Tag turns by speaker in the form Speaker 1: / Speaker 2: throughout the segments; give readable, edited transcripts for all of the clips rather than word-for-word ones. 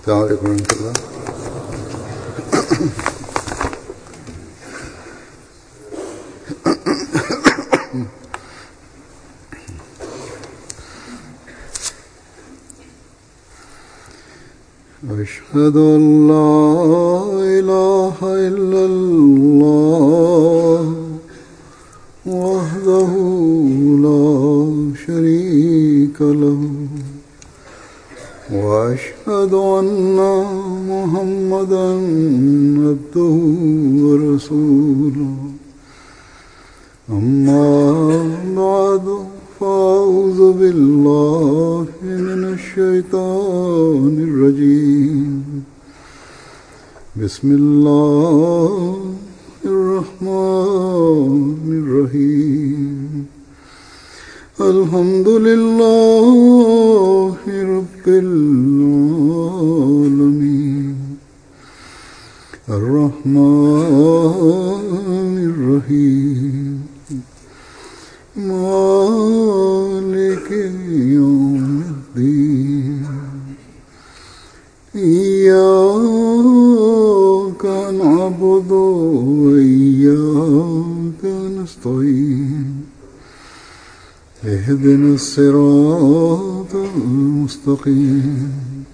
Speaker 1: अस्सलाम वालेकुम अशहदु अल्ला इलाहा इल्लल्लाह वहदहु ला शरीका लहु وأشهد أن محمدا عبده ورسوله أما بعد فأعوذ بالله من الشيطان الرجيم بسم الله الرحمن الرحيم الحمد لله رب العالمين الرحمن الرحيم مالك يوم الدين إياك نعبد وإياك نستعين اهدنا الصراط المستقيم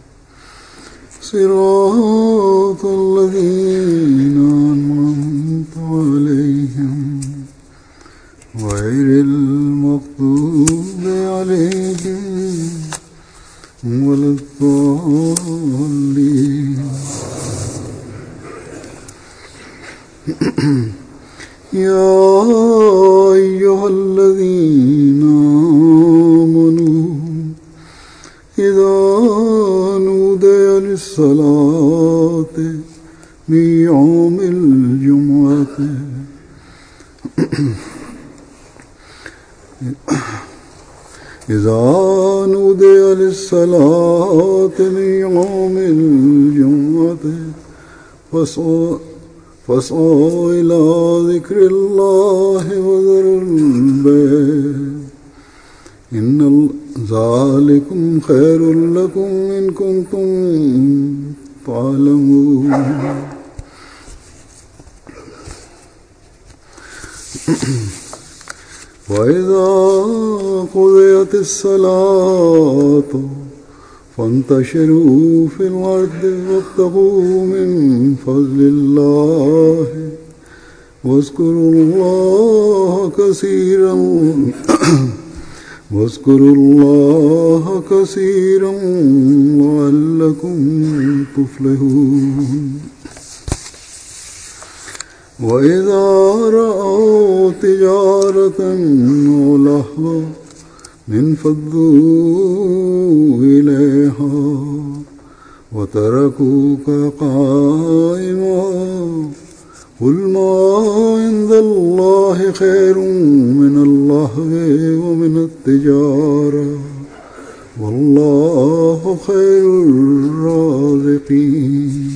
Speaker 1: صراط الذين أنعمت عليهم غير المغضوب عليهم ولا الضالين يا أيها الذين آمنوا إذا نودي للصلاة من يوم الجمعة إذا نودي للصلاة من يوم الجمعة فاسعوا إلى ذكر الله وذروا البيع إن ذلكم خير لكم إن كنتم تعلمون وإذا قضيت الصلاة فانتشروا في الأرض وابتغوا من فضل الله واذكروا الله كثيرا لعلكم تفلحون وإذا رأوا تجارة أو لهوا انفضوا إليها وتركوك قائما قل ما عند الله خير من اللهو ومن التجارة والله خير الرازقين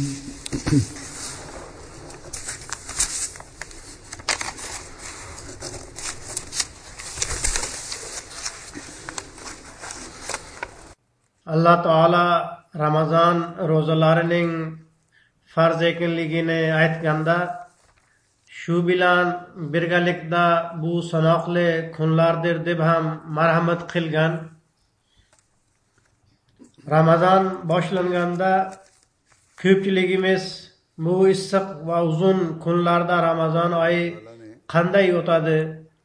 Speaker 2: Allah Taala Ramazan rozalarının farz ekinligini aytganda shu bilan birgalikda bu sanoqli kunlardir deb ham marhamat qilgan. Ramazon boshlanganda ko'pchiligimiz bu issiq va uzun kunlarda Ramazon oyi qanday o'tadi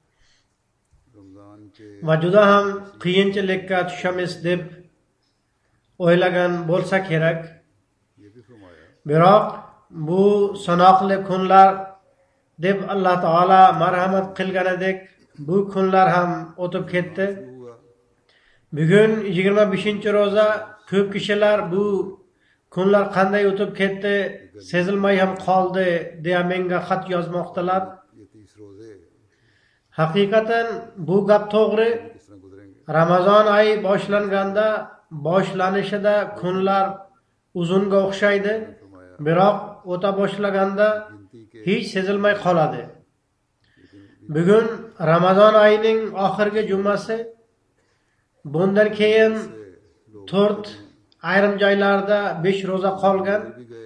Speaker 2: va juda ham qiyinchilikka tushamiz deb o'ylagan bo'lsa kerak. Biroq bu sanoqli kunlar deb Alloh taolo marhamat qilganidek bu kunlar ham o'tib ketdi. Bugun 25-roza ko'p kishilar bu kunlar qanday o'tib ketdi sezilmay ham qoldi deya menga xat yozmoqdalar. Haqiqatan bu gap to'g'ri. Ramazon oyi boshlanganda boshlanishida kunlar uzunga o'xshaydi, biroq o'ta boshlaganda hech sezilmay qoladi. Bugun Ramazon oyining oxirgi jumasi, bundan keyin 4 ayrim joylarda 5 ro'za qolgan.
Speaker 1: भी गए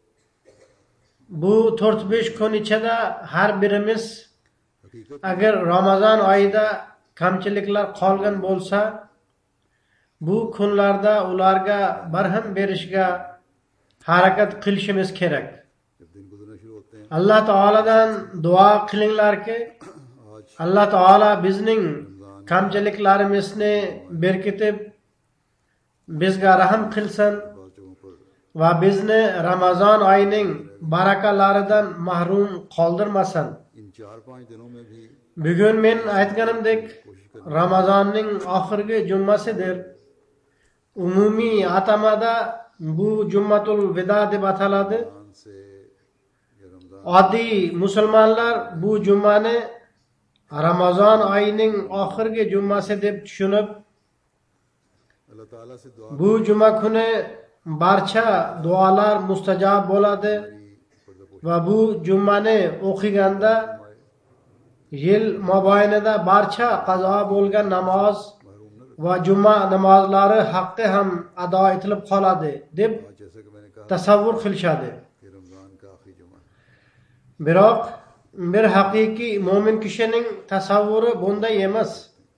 Speaker 2: Bu 4-5 kun ichida har birimiz
Speaker 1: हकीकत
Speaker 2: agar Ramazon oyida kamchiliklar qolgan bo'lsa, bu kunlarda ularga barham berishga harakat qilishimiz kerak.
Speaker 1: जब दिन गुजरना शुरू होते हैं
Speaker 2: Alloh taoladan duo qilinglarki,
Speaker 1: आज
Speaker 2: Alloh taolo bizning kamchiliklarimizni berkitib bizga rahim qilsin
Speaker 1: बात जगहों पर
Speaker 2: va bizni Ramazon oyining barakalaridan mahrum qoldirmasin.
Speaker 1: इन 4-5 दिनों में भी
Speaker 2: Bugun men aytganimdek Ramazonning oxirgi jumasidir. Umumiy atamada bu Jummatul Vida deb ataladi.
Speaker 1: Ramzan से या Ramzan
Speaker 2: Oddiy musulmonlar bu jumani Ramazon oyining oxirgi jumasi deb tushunib,
Speaker 1: अल्लाह ताला से दुआ
Speaker 2: bu juma kuni barcha duolar mustajob bo'ladi va bu jumani o'qiganda yil mobaynida barcha qazo bo'lgan namoz va juma namozlari haqqi ham ado etilib qoladi deb
Speaker 1: आज जैसा कि मैंने कहा
Speaker 2: tasavvur qilishadi.
Speaker 1: कि रमजान का आखिरी जुमा
Speaker 2: Biroq bir haqiqiy mo'min kishining tasavvuri bunday emas.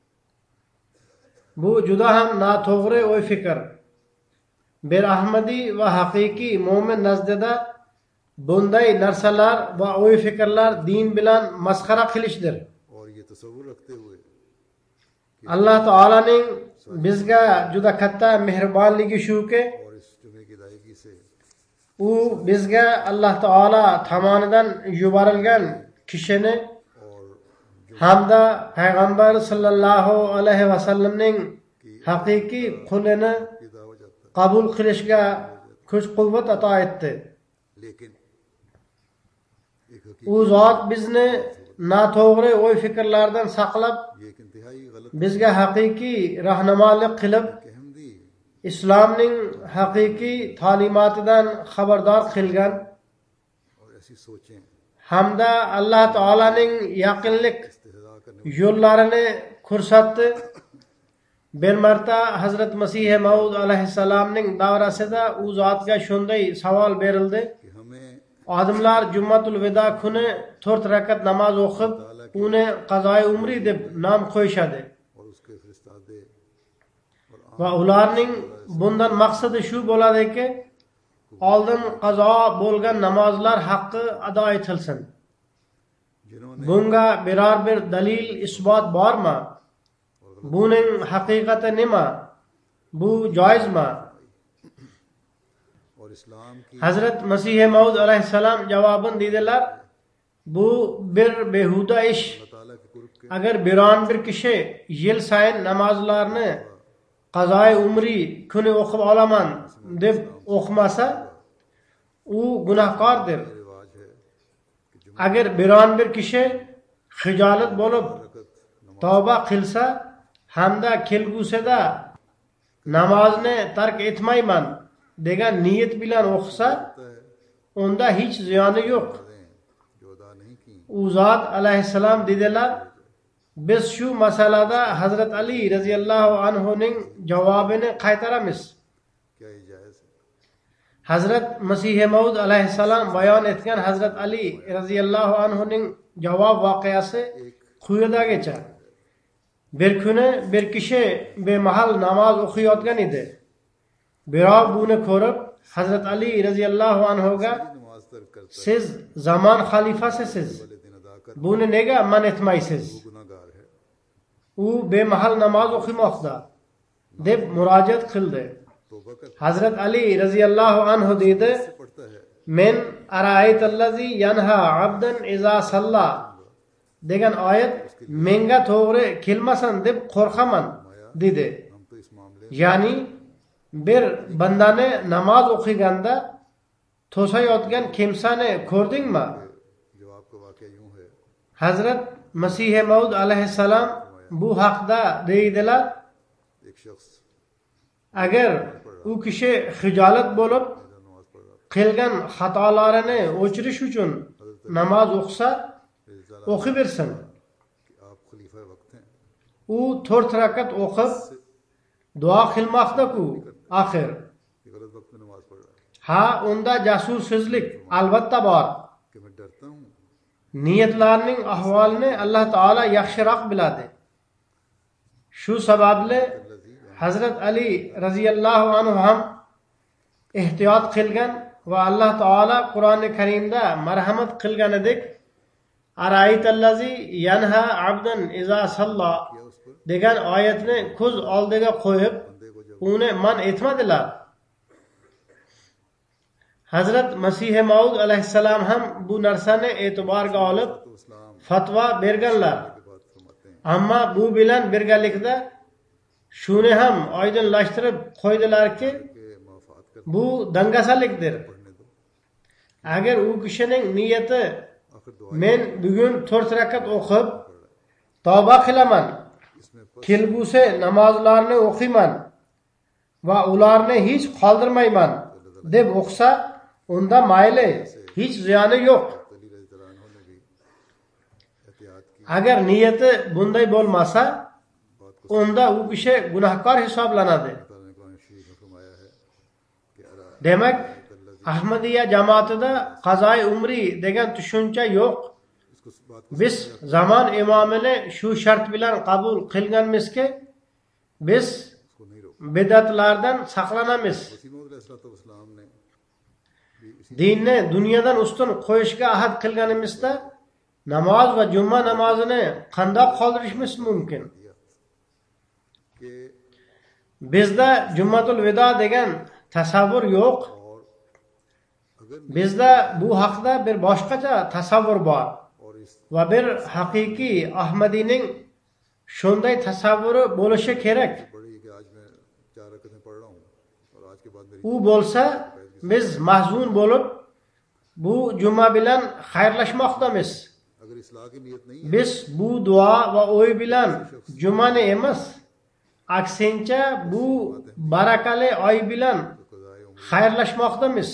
Speaker 2: Bu juda ham noto'g'ri o'y fikr. Bir ahmadiy va haqiqiy mo'min nazdida bunday narsalar va o'y fikrlar din bilan masxara qilishdir.
Speaker 1: और ये तसव्वुर रखते हुए
Speaker 2: Alloh taolaning bizga juda katta mehribonligi shuki,
Speaker 1: और इस जुमे की अदायगी से
Speaker 2: u bizga Alloh taolo tomonidan yuborilgan kishini
Speaker 1: और
Speaker 2: hamda payg'ambar sallallohu alayhi vasallamning haqiqiy qulini
Speaker 1: की दावत जाता
Speaker 2: qabul qilishga kuch-quvvat ato etdi.
Speaker 1: है लेकिन एक
Speaker 2: U zot bizni noto'g'ri o'y fikrlardan saqlab,
Speaker 1: ये एक इंतहाई गलत
Speaker 2: bizga haqiqiy rahnamolik qilib,
Speaker 1: Ahmadi
Speaker 2: islomning haqiqiy ta'limotidan xabardor qilgan
Speaker 1: और ऐसी सोचें
Speaker 2: hamda Alloh taolaning yaqinlik
Speaker 1: इस्तेहजा करने
Speaker 2: yo'llarini ko'rsatdi. Bir marta Hazrat Masih Maud alayhissalomning davrasida u zotga shunday savol berildi.
Speaker 1: कि हमें
Speaker 2: Odamlar Jummatul Vida kuni 4 rakat namoz o'qib, uni qazoi umri deb nom qo'yishadi.
Speaker 1: और उसके फरिश्तादे और
Speaker 2: Va ularning bundan maqsadi shu bo'ladiki, oldin qazo bo'lgan namozlar haqqi ado etilsin.
Speaker 1: जिन्होंने
Speaker 2: Bunga biror bir dalil isbot bormi? Buning haqiqati nima? Bu joizmi?
Speaker 1: और इस्लाम की
Speaker 2: Hazrat Masih Maud alayhissalom javoban dedilar, bu bir behuda ish.
Speaker 1: अल्लाह ताला के कुर्ब के
Speaker 2: Agar biron bir kishi yil sayin namozlarni qazoi umri kuni o'qib olaman deb o'qimasa, u gunohkordir.
Speaker 1: रिवाज है कि जुमे
Speaker 2: Agar biron bir kishi hijolat bo'lib
Speaker 1: रकत नमाज
Speaker 2: tavba qilsa hamda kelgusida namozni tark etmayman degan niyat bilan o'qisa,
Speaker 1: होता है
Speaker 2: unda hech ziyoni yo'q.
Speaker 1: जो अदा नहीं की
Speaker 2: U zot alayhissalom dedilar, biz shu masalada Hazrat Ali radhiyallohu anhuning javobini qaytaramiz.
Speaker 1: क्या ये जायज है
Speaker 2: Hazrat Masih Maud alayhissalom bayon etgan Hazrat Ali radhiyallohu anhuning javob voqeasi quyidagicha. Bir kuni bir kishi bemahal namoz o'qiyotgan edi. Birov buni ko'rib Hazrat Ali radhiyallohu anhuga,
Speaker 1: नमाज तर्क करता
Speaker 2: siz zamon xalifasisiz,
Speaker 1: है दिन अदा कर
Speaker 2: buni nega man etmaysiz?
Speaker 1: गुनाहगार है
Speaker 2: U bemahal namoz o'qimoqda deb murojaat qildi.
Speaker 1: तौबा कर
Speaker 2: Hazrat Ali radhiyallohu anhu dedi,
Speaker 1: पड़ता है
Speaker 2: men araaytallazi yanha abdan iza salla degan oyat menga to'g'ri kelmasin deb qo'rqaman dedi.
Speaker 1: हम तो इस मामले
Speaker 2: Ya'ni bir bandani namoz o'qiganda to'sayotgan kimsani ko'rdingmi?
Speaker 1: जवाब का वाकया यूं है
Speaker 2: Hazrat Masih Maud alayhissalom bu haqda deydilar,
Speaker 1: एक शख्स
Speaker 2: agar u kishi hijolat bo'lib
Speaker 1: नमाज पढ़ रहा
Speaker 2: qilgan xatolarini o'chirish uchun namoz o'qisa, o'qiversin.
Speaker 1: कि आप खलीफा वक्त हैं
Speaker 2: U 4 rakat o'qib duo qilmoqda-ku, axir
Speaker 1: पढ़ रहा
Speaker 2: Ha, unda jasussizlik albatta bor.
Speaker 1: कि मैं डरता हूँ
Speaker 2: Niyatlarning ahvolini Alloh taolo yaxshiroq biladi. Shu sababli Hazrat Ali radhiyallohu anhu ham ehtiyot qilgan va Alloh taolo Qur'oni Karimda marhamat qilganidek Araytallazi yanha abdan iza salla
Speaker 1: या उस पर
Speaker 2: degan oyatni ko'z oldiga qo'yib
Speaker 1: बंदे को जब
Speaker 2: uni man etmadilar. Hazrat Masih Maud alayhissalom ham bu narsani e'tiborga olib
Speaker 1: तो इस्लाम
Speaker 2: fatvo berganlar.
Speaker 1: के बाद फरमाते हैं
Speaker 2: Ammo bu bilan birgalikda shuni ham oydinlashtirib qo'ydilarki,
Speaker 1: कि मुआफ़ात कर
Speaker 2: bu dangasalikdir.
Speaker 1: पढ़ने दो
Speaker 2: Agar u kishining niyati
Speaker 1: आखिर दुआ
Speaker 2: men bugun 4 rakat o'qib tavba qilaman,
Speaker 1: इसमें
Speaker 2: kelgusi namozlarni o'qiyman va ularni hech qoldirmayman deb o'qsa, unda mayli, hech ziyoni yo'q.
Speaker 1: Ali रज़ियल्लाहु अन्हु ने भी एहतियात की
Speaker 2: Agar niyati bunday bo'lmasa,
Speaker 1: बात को
Speaker 2: unda u kishi gunohkor hisoblanadi.
Speaker 1: अल्लाह ने कुरान शरीफ में फरमाया है कि अरा
Speaker 2: Demak, Ahmadiyya jamoatida qazoi umri degan tushuncha yo'q.
Speaker 1: इसको बात को
Speaker 2: Biz zamon imomini shu shart bilan qabul qilganmizki, biz
Speaker 1: उसको नहीं रोका
Speaker 2: bidatlardan saqlanamiz.
Speaker 1: वसीम अलैहिस्सलाम ने भी इसी
Speaker 2: Dinni dunyodan ustun qo'yishga ahd qilganimizda namoz va juma namozini qandoq qoldirishimiz mumkin?
Speaker 1: दिया कि
Speaker 2: Bizda Jummatul Vido degan tasavvur yo'q.
Speaker 1: और अगर
Speaker 2: Bizda bu haqda bir boshqacha tasavvur bor
Speaker 1: और इस
Speaker 2: va bir haqiqiy Ahmadiyning shunday tasavvuri bo'lishi kerak.
Speaker 1: बड़ी कि आज मैं 4 रकअतें पढ़ रहा हूँ और आज के बाद मेरी
Speaker 2: U bo'lsa, biz mahzun bo'lib bu juma bilan xayrlashmoqdamiz.
Speaker 1: अगर इस्लाह की नीयत नहीं है
Speaker 2: Biz bu duo va o'y bilan jumani emas, aksincha bu barakali oy bilan
Speaker 1: तो क़ज़ाए उम्र
Speaker 2: xayrlashmoqdamiz.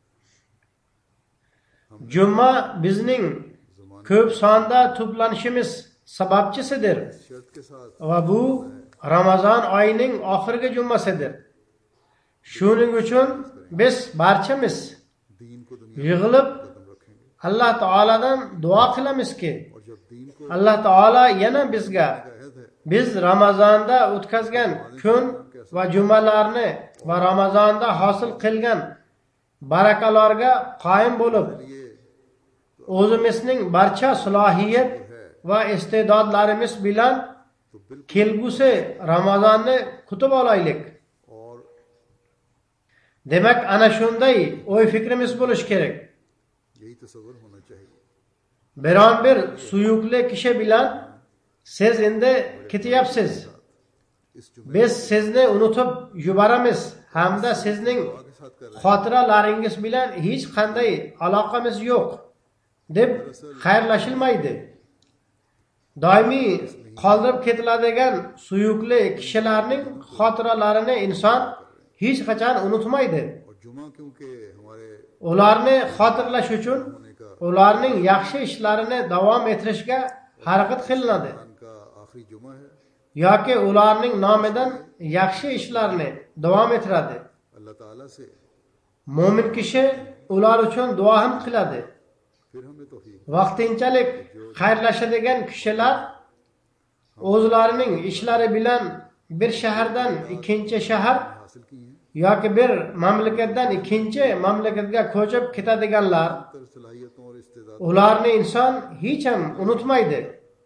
Speaker 2: Juma bizning ko'p sonda to'planishimiz sababchisidir
Speaker 1: शर्त के साथ
Speaker 2: va bu Ramazon oyining oxirgi jumasidir. Shuning uchun biz barchamiz
Speaker 1: दीन को दुनिया
Speaker 2: yig'ilib
Speaker 1: कदम रखेंगे
Speaker 2: Alloh taoladan duo qilamizki,
Speaker 1: और जब दीन को
Speaker 2: Alloh taolo yana bizga
Speaker 1: अहद है
Speaker 2: biz Ramazonda o'tkazgan kun va jumalarni va Ramazonda hosil qilgan barakalarga qoyim bo'lib,
Speaker 1: ये
Speaker 2: o'zimizning barcha salohiyat va iste'dodlarimiz bilan
Speaker 1: तो बिल्कुल
Speaker 2: kelgusi Ramazonni kutib olaylik.
Speaker 1: और
Speaker 2: Demak, ana shunday o'y fikrimiz bo'lish kerak.
Speaker 1: यही तसव्वुर होना चाहिए
Speaker 2: Biron bir suyukli kishi bilan siz endi ketyapsiz.
Speaker 1: इस जुम्मे
Speaker 2: Biz sizni unutib yuboramiz hamda sizning
Speaker 1: के साथ कर रहे
Speaker 2: xotiralaringiz bilan hech qanday aloqamiz yo'q deb xayrlashilmaydi. Doimiy qoldirib ketiladigan suyukli kishilarning xotiralarini inson hech qachon unutmaydi.
Speaker 1: हैं और जुमा क्योंकि हमारे
Speaker 2: Ularni xotirlash uchun
Speaker 1: होने का
Speaker 2: ularning yaxshi ishlarini davom ettirishga harakat qilinadi
Speaker 1: Quran का आखिरी जुमा है
Speaker 2: yoki ularning nomidan yaxshi ishlarni davom ettiradi.
Speaker 1: अल्लाह ताला से
Speaker 2: Mo'min kishi ular uchun duo ham qiladi.
Speaker 1: फिर हमें तौफीक
Speaker 2: Vaqtinchalik xayrlashadigan kishilar o'zlarining ishlari bilan bir shahardan ikkinchi shahar
Speaker 1: हासिल की हैं
Speaker 2: yoki bir mamlakatdan ikkinchi mamlakatga ko'chib ketadiganlar,
Speaker 1: तर सलाहियतों और इस्तेदाद
Speaker 2: ularni inson hech ham unutmaydi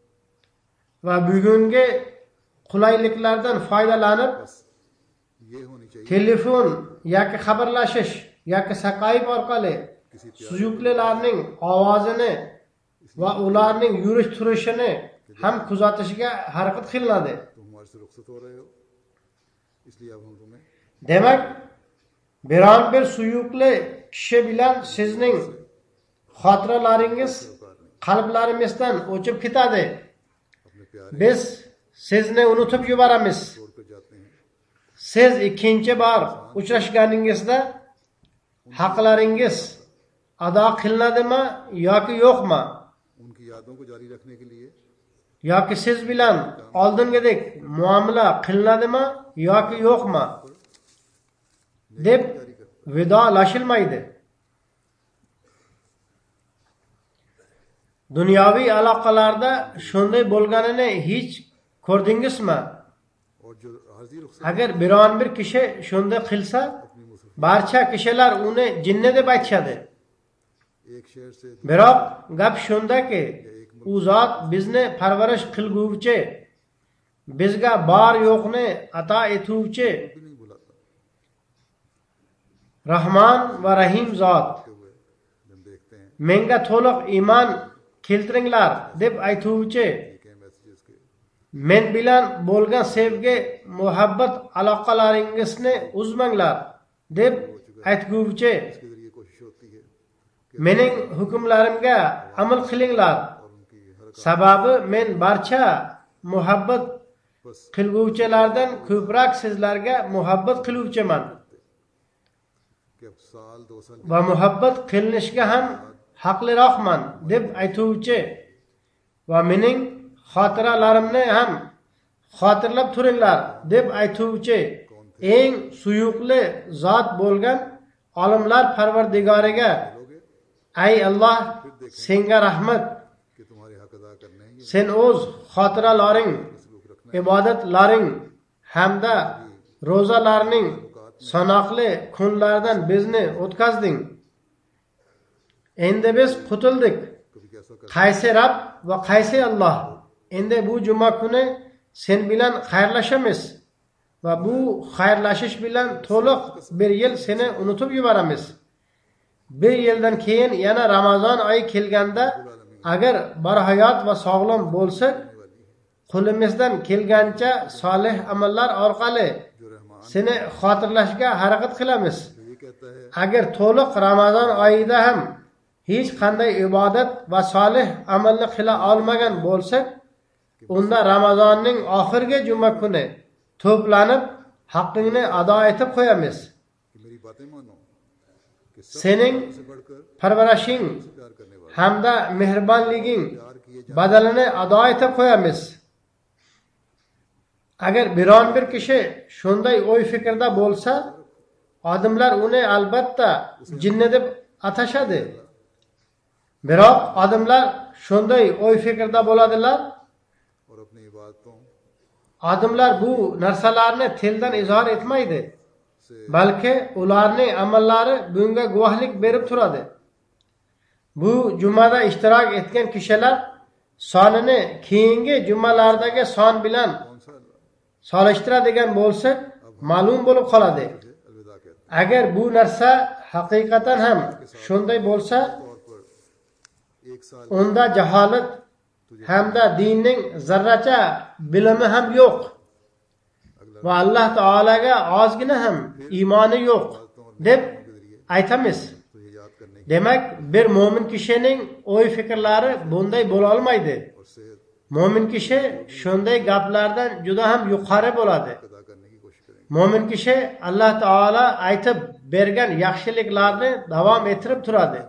Speaker 2: va bugungi qulayliklardan foydalanib
Speaker 1: ये होनी चाहिए
Speaker 2: telefon yoki xabarlashish yoki Skype orqali
Speaker 1: किसी
Speaker 2: suyuklilarning ovozini va ularning yurish turishini ham kuzatishga harakat qilinadi.
Speaker 1: तुम हमारे से रुखसत हो रहे हो इसलिए अब हम तुम्हें
Speaker 2: Demak, biron bir suyukli kishi bilan sizning xotiralaringiz qalblarimizdan o'chib ketadi.
Speaker 1: अपने प्यारे
Speaker 2: Biz sizni unutib yuboramiz.
Speaker 1: छोड़ कर जाते हैं
Speaker 2: Siz ikkinchi bor uchrashganingizda haqlaringiz ado qilinadimi yoki yo'qmi?
Speaker 1: उनकी यादों को जारी रखने के लिए
Speaker 2: yoki siz bilan oldingidek muomala qilinadimi yoki yo'qmi deb vidolashilmaydi. Dunyoviy aloqalarda shunday bo'lganini hech ko'rdingizmi?
Speaker 1: और जो हाजी रुखसत
Speaker 2: Agar biron bir kishi shunday qilsa, barcha kishilar uni jinni deb aytishadi.
Speaker 1: एक शहर से
Speaker 2: Biroq gap shundaki, u zot bizni parvarish qilguvchi, bizga bor yo'qni ato etuvchi,
Speaker 1: भी नहीं बुलाता
Speaker 2: Rahmon va Rahim zot.
Speaker 1: के हुए जब देखते हैं
Speaker 2: Menga to'liq iymon keltiringlar deb aytuvchi,
Speaker 1: ये क्या मैसेजेस के
Speaker 2: men bilan bo'lgan sevgi, muhabbat aloqalaringizni uzmanglar deb aytguvchi,
Speaker 1: इसके जरिए कोशिश होती है कि
Speaker 2: mening hukmlarimga amal qilinglar.
Speaker 1: और उनकी हर
Speaker 2: Sababi men barcha muhabbat
Speaker 1: बस
Speaker 2: qilguvchilardan ko'proq sizlarga muhabbat qiluvchiman
Speaker 1: कि अब साल 2 साल
Speaker 2: va muhabbat qilinishga ham haqliroqman deb aytuvchi va mening xotiralarimni ham xotirlab turinglar deb aytuvchi eng suyuqli zot bo'lgan olimlar parvardigoriga,
Speaker 1: लोगे
Speaker 2: ay Alloh, senga rahmat.
Speaker 1: कि तुम्हारे हक अदा करने हैं ये
Speaker 2: Sen o'z xotiralaring,
Speaker 1: सलूक रखना
Speaker 2: ibodatlaring hamda ro'zalarning sanoqli kunlaridan bizni o'tkazding. Endi biz qutuldik.
Speaker 1: कभी कैसा कर
Speaker 2: Qaysi Rabb va qaysi Alloh? Endi bu juma kuni sen bilan xayrlashamiz va bu xayrlashish bilan to'liq bir yil seni unutib yuboramiz. Bir yildan keyin yana Ramazon oyi kelganda agar barhayot va sog'lom bo'lsak, qo'limizdan kelgancha solih amallar orqali
Speaker 1: जो Rahman
Speaker 2: seni xotirlashga harakat qilamiz.
Speaker 1: ये कहता है
Speaker 2: Agar to'liq Ramazon oyida ham hech qanday ibodat va solih amalni qila olmagan bo'lsak, unda Ramazonning oxirgi juma kuni to'planib haqqingni ado etib qo'yamiz.
Speaker 1: कि मेरी बातें मानो कि सब
Speaker 2: Sening
Speaker 1: से बढ़कर
Speaker 2: parvarashing
Speaker 1: प्यार करने वाला
Speaker 2: hamda mehribonliging
Speaker 1: प्यार किए जा
Speaker 2: badalini ado etib qo'yamiz. Agar biron bir kishi shunday o'y fikrda bo'lsa, odamlar uni albatta jinni deb atashadi. Biroq odamlar shunday o'y fikrda bo'ladilar.
Speaker 1: और अपनी इबादतों
Speaker 2: Odamlar bu narsalarni tildan izhor etmaydi,
Speaker 1: से
Speaker 2: balki ularning amallari bunga guvohlik berib turadi. Bu jumada ishtirok etgan kishilar sonini keyingi jumalardagi son bilan
Speaker 1: कौन सा
Speaker 2: solishtiradigan bo'lsak, ma'lum bo'lib qoladi.
Speaker 1: अलविदा कहते
Speaker 2: Agar bu narsa haqiqatan ham shunday bo'lsa,
Speaker 1: हैं तौर पर एक साल
Speaker 2: unda jaholat hamda dinning zarracha bilimi ham yo'q va Alloh taolaga ozgina ham iymoni yo'q deb aytamiz.
Speaker 1: तुझे याद करने
Speaker 2: Demak, bir mo'min kishining o'y fikrlari bunday bo'la olmaydi.
Speaker 1: और सेहत
Speaker 2: Mo'min kishi shunday gaplardan juda ham yuqori bo'ladi.
Speaker 1: अदा करने की कोशिश करेंगे
Speaker 2: Mo'min kishi Alloh taolo aytib bergan yaxshiliklarni davom ettirib turadi.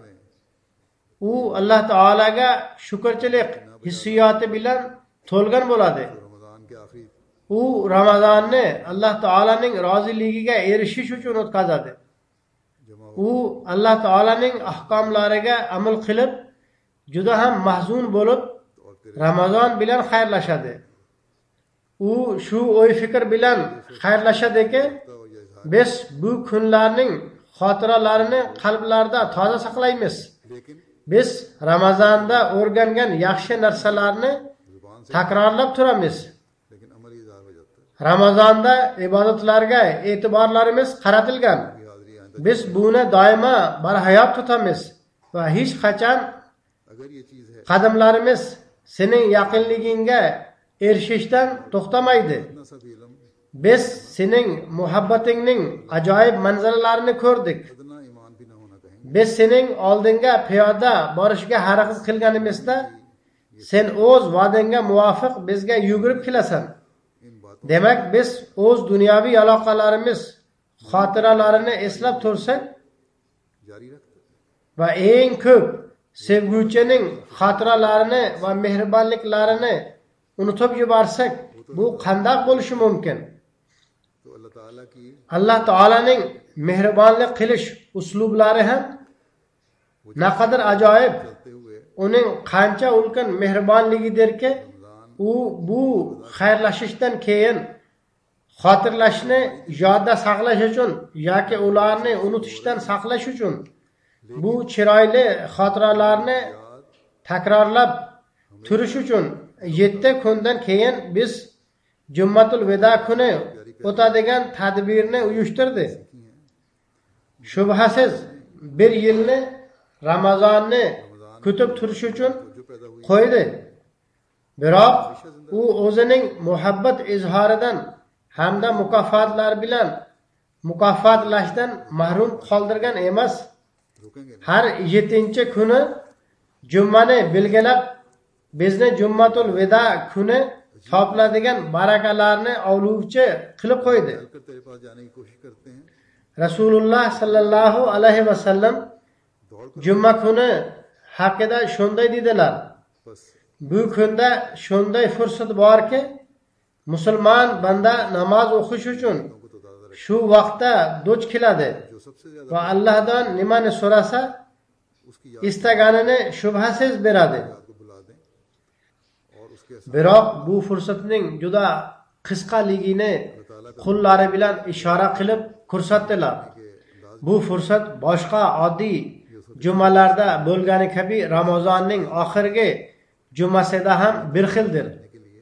Speaker 2: U Alloh taolaga shukrchilik hissiyoti bilan to'lgan bo'ladi.
Speaker 1: Ramzan के आखिरी
Speaker 2: U Ramazonni Alloh taolaning roziligiga erishish uchun o'tkazadi.
Speaker 1: जमा
Speaker 2: U Alloh taolaning ahkomlariga amal qilib, juda ham mahzun bo'lib,
Speaker 1: और तेरे
Speaker 2: Ramazon bilan xayrlashadi. U shu o'y fikr bilan xayrlashadiki,
Speaker 1: और ये इजहार
Speaker 2: biz bu kunlarning xotiralarini qalblarda toza saqlaymiz.
Speaker 1: लेकिन
Speaker 2: Biz Ramazonda o'rgangan yaxshi narsalarni
Speaker 1: जुबान से
Speaker 2: takrorlab turamiz.
Speaker 1: लेकिन अमली इजहार हो जाता है
Speaker 2: Ramazonda ibodatlarga e'tiborlarimiz qaratilgan.
Speaker 1: की हाजिरी आइंदा
Speaker 2: Biz buni doimo barhayot tutamiz va hech qachon
Speaker 1: अगर ये चीज है
Speaker 2: qadamlarimiz sening yaqinligingga erishishdan to'xtamaydi.
Speaker 1: इतना सा भी इल्म
Speaker 2: Biz sening muhabbatingning ajoyib manzaralarini ko'rdik.
Speaker 1: इतना ईमान भी ना होना कहेंगे
Speaker 2: Biz sening oldinga piyoda borishga harakat qilganimizda sen o'z va'dangga muvofiq bizga yugurib kelasan.
Speaker 1: इन बातों
Speaker 2: Demak, biz o'z dunyoviy aloqalarimiz xotiralarini eslab tursak
Speaker 1: जारी रखते
Speaker 2: va eng ko'p sevguvchining xotiralarini va mehribonliklarini unutib yuborsak, bu qanday bo'lishi mumkin?
Speaker 1: तो अल्लाह ताला की
Speaker 2: Alloh taolaning mehribonlik qilish uslublari ham naqadar ajoyib.
Speaker 1: चलते हुए
Speaker 2: Uning qancha ulkan mehribonligidirki, u bu xayrlashishdan keyin xotirlashni yodda saqlash uchun yoki ularni unutishdan saqlash uchun bu chiroyli xotiralarni takrorlab turish uchun 7 kundan keyin biz Jummatul Veda kuni o'tadigan tadbirni uyushtirdi. Shubhasiz bir yilni Ramazonni kutib turish uchun qo'ydi. Biroq u o'zining muhabbat izhoridan hamda mukofotlar bilan mukofotlashdan mahrum qoldirgan emas.
Speaker 1: रुकेंगे नहीं।
Speaker 2: Har 7 kuni Jummani belgilab bizni Jummatul Veda kuni topiladigan barakalarni ovlovchi qilib qo'ydi.
Speaker 1: चलकर तेरे पास जाने की कोशिश करते हैं,
Speaker 2: Rasululloh sallallohu alayhi vasallam
Speaker 1: दौड़ कर
Speaker 2: Jumma kuni haqida shunday dedilar:
Speaker 1: बस
Speaker 2: Bu kunda shunday fursat borki, musulmon banda namoz o'qish uchun
Speaker 1: को तो दादा रखे।
Speaker 2: shu vaqtda duch keladi
Speaker 1: जो सबसे ज्यादा
Speaker 2: va Allohdan nimani so'rasa,
Speaker 1: उसकी
Speaker 2: istaganini shubhasiz beradi.
Speaker 1: याद को बुला दें और उसके साथ
Speaker 2: Biroq bu fursatning juda qisqaligini qullari bilan ishora qilib ko'rsatdilar.
Speaker 1: के अंदाज
Speaker 2: Bu fursat boshqa oddiy jumalarda bo'lgani kabi Ramazonning oxirgi jumasida ham bir xildir.
Speaker 1: के लिए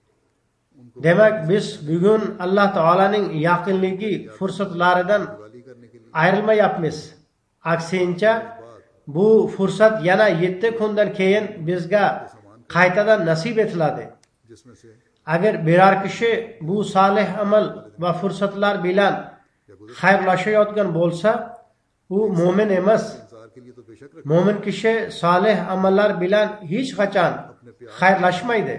Speaker 2: Demak, biz bugun Alloh taolaning yaqinligi fursatlaridan
Speaker 1: Diwali करने के लिए
Speaker 2: ayrilmayapmiz. Aksincha, bu fursat yana 7 kundan keyin bizga qaytadan nasib etiladi.
Speaker 1: जिसमें से
Speaker 2: Agar biror kishi bu solih amal va fursatlar bilan xayrlashayotgan bo'lsa, u mo'min emas.
Speaker 1: इंतजार के लिए तो बेशक रखें,
Speaker 2: Mo'min kishi solih amallar bilan hech qachon xayrlashmaydi.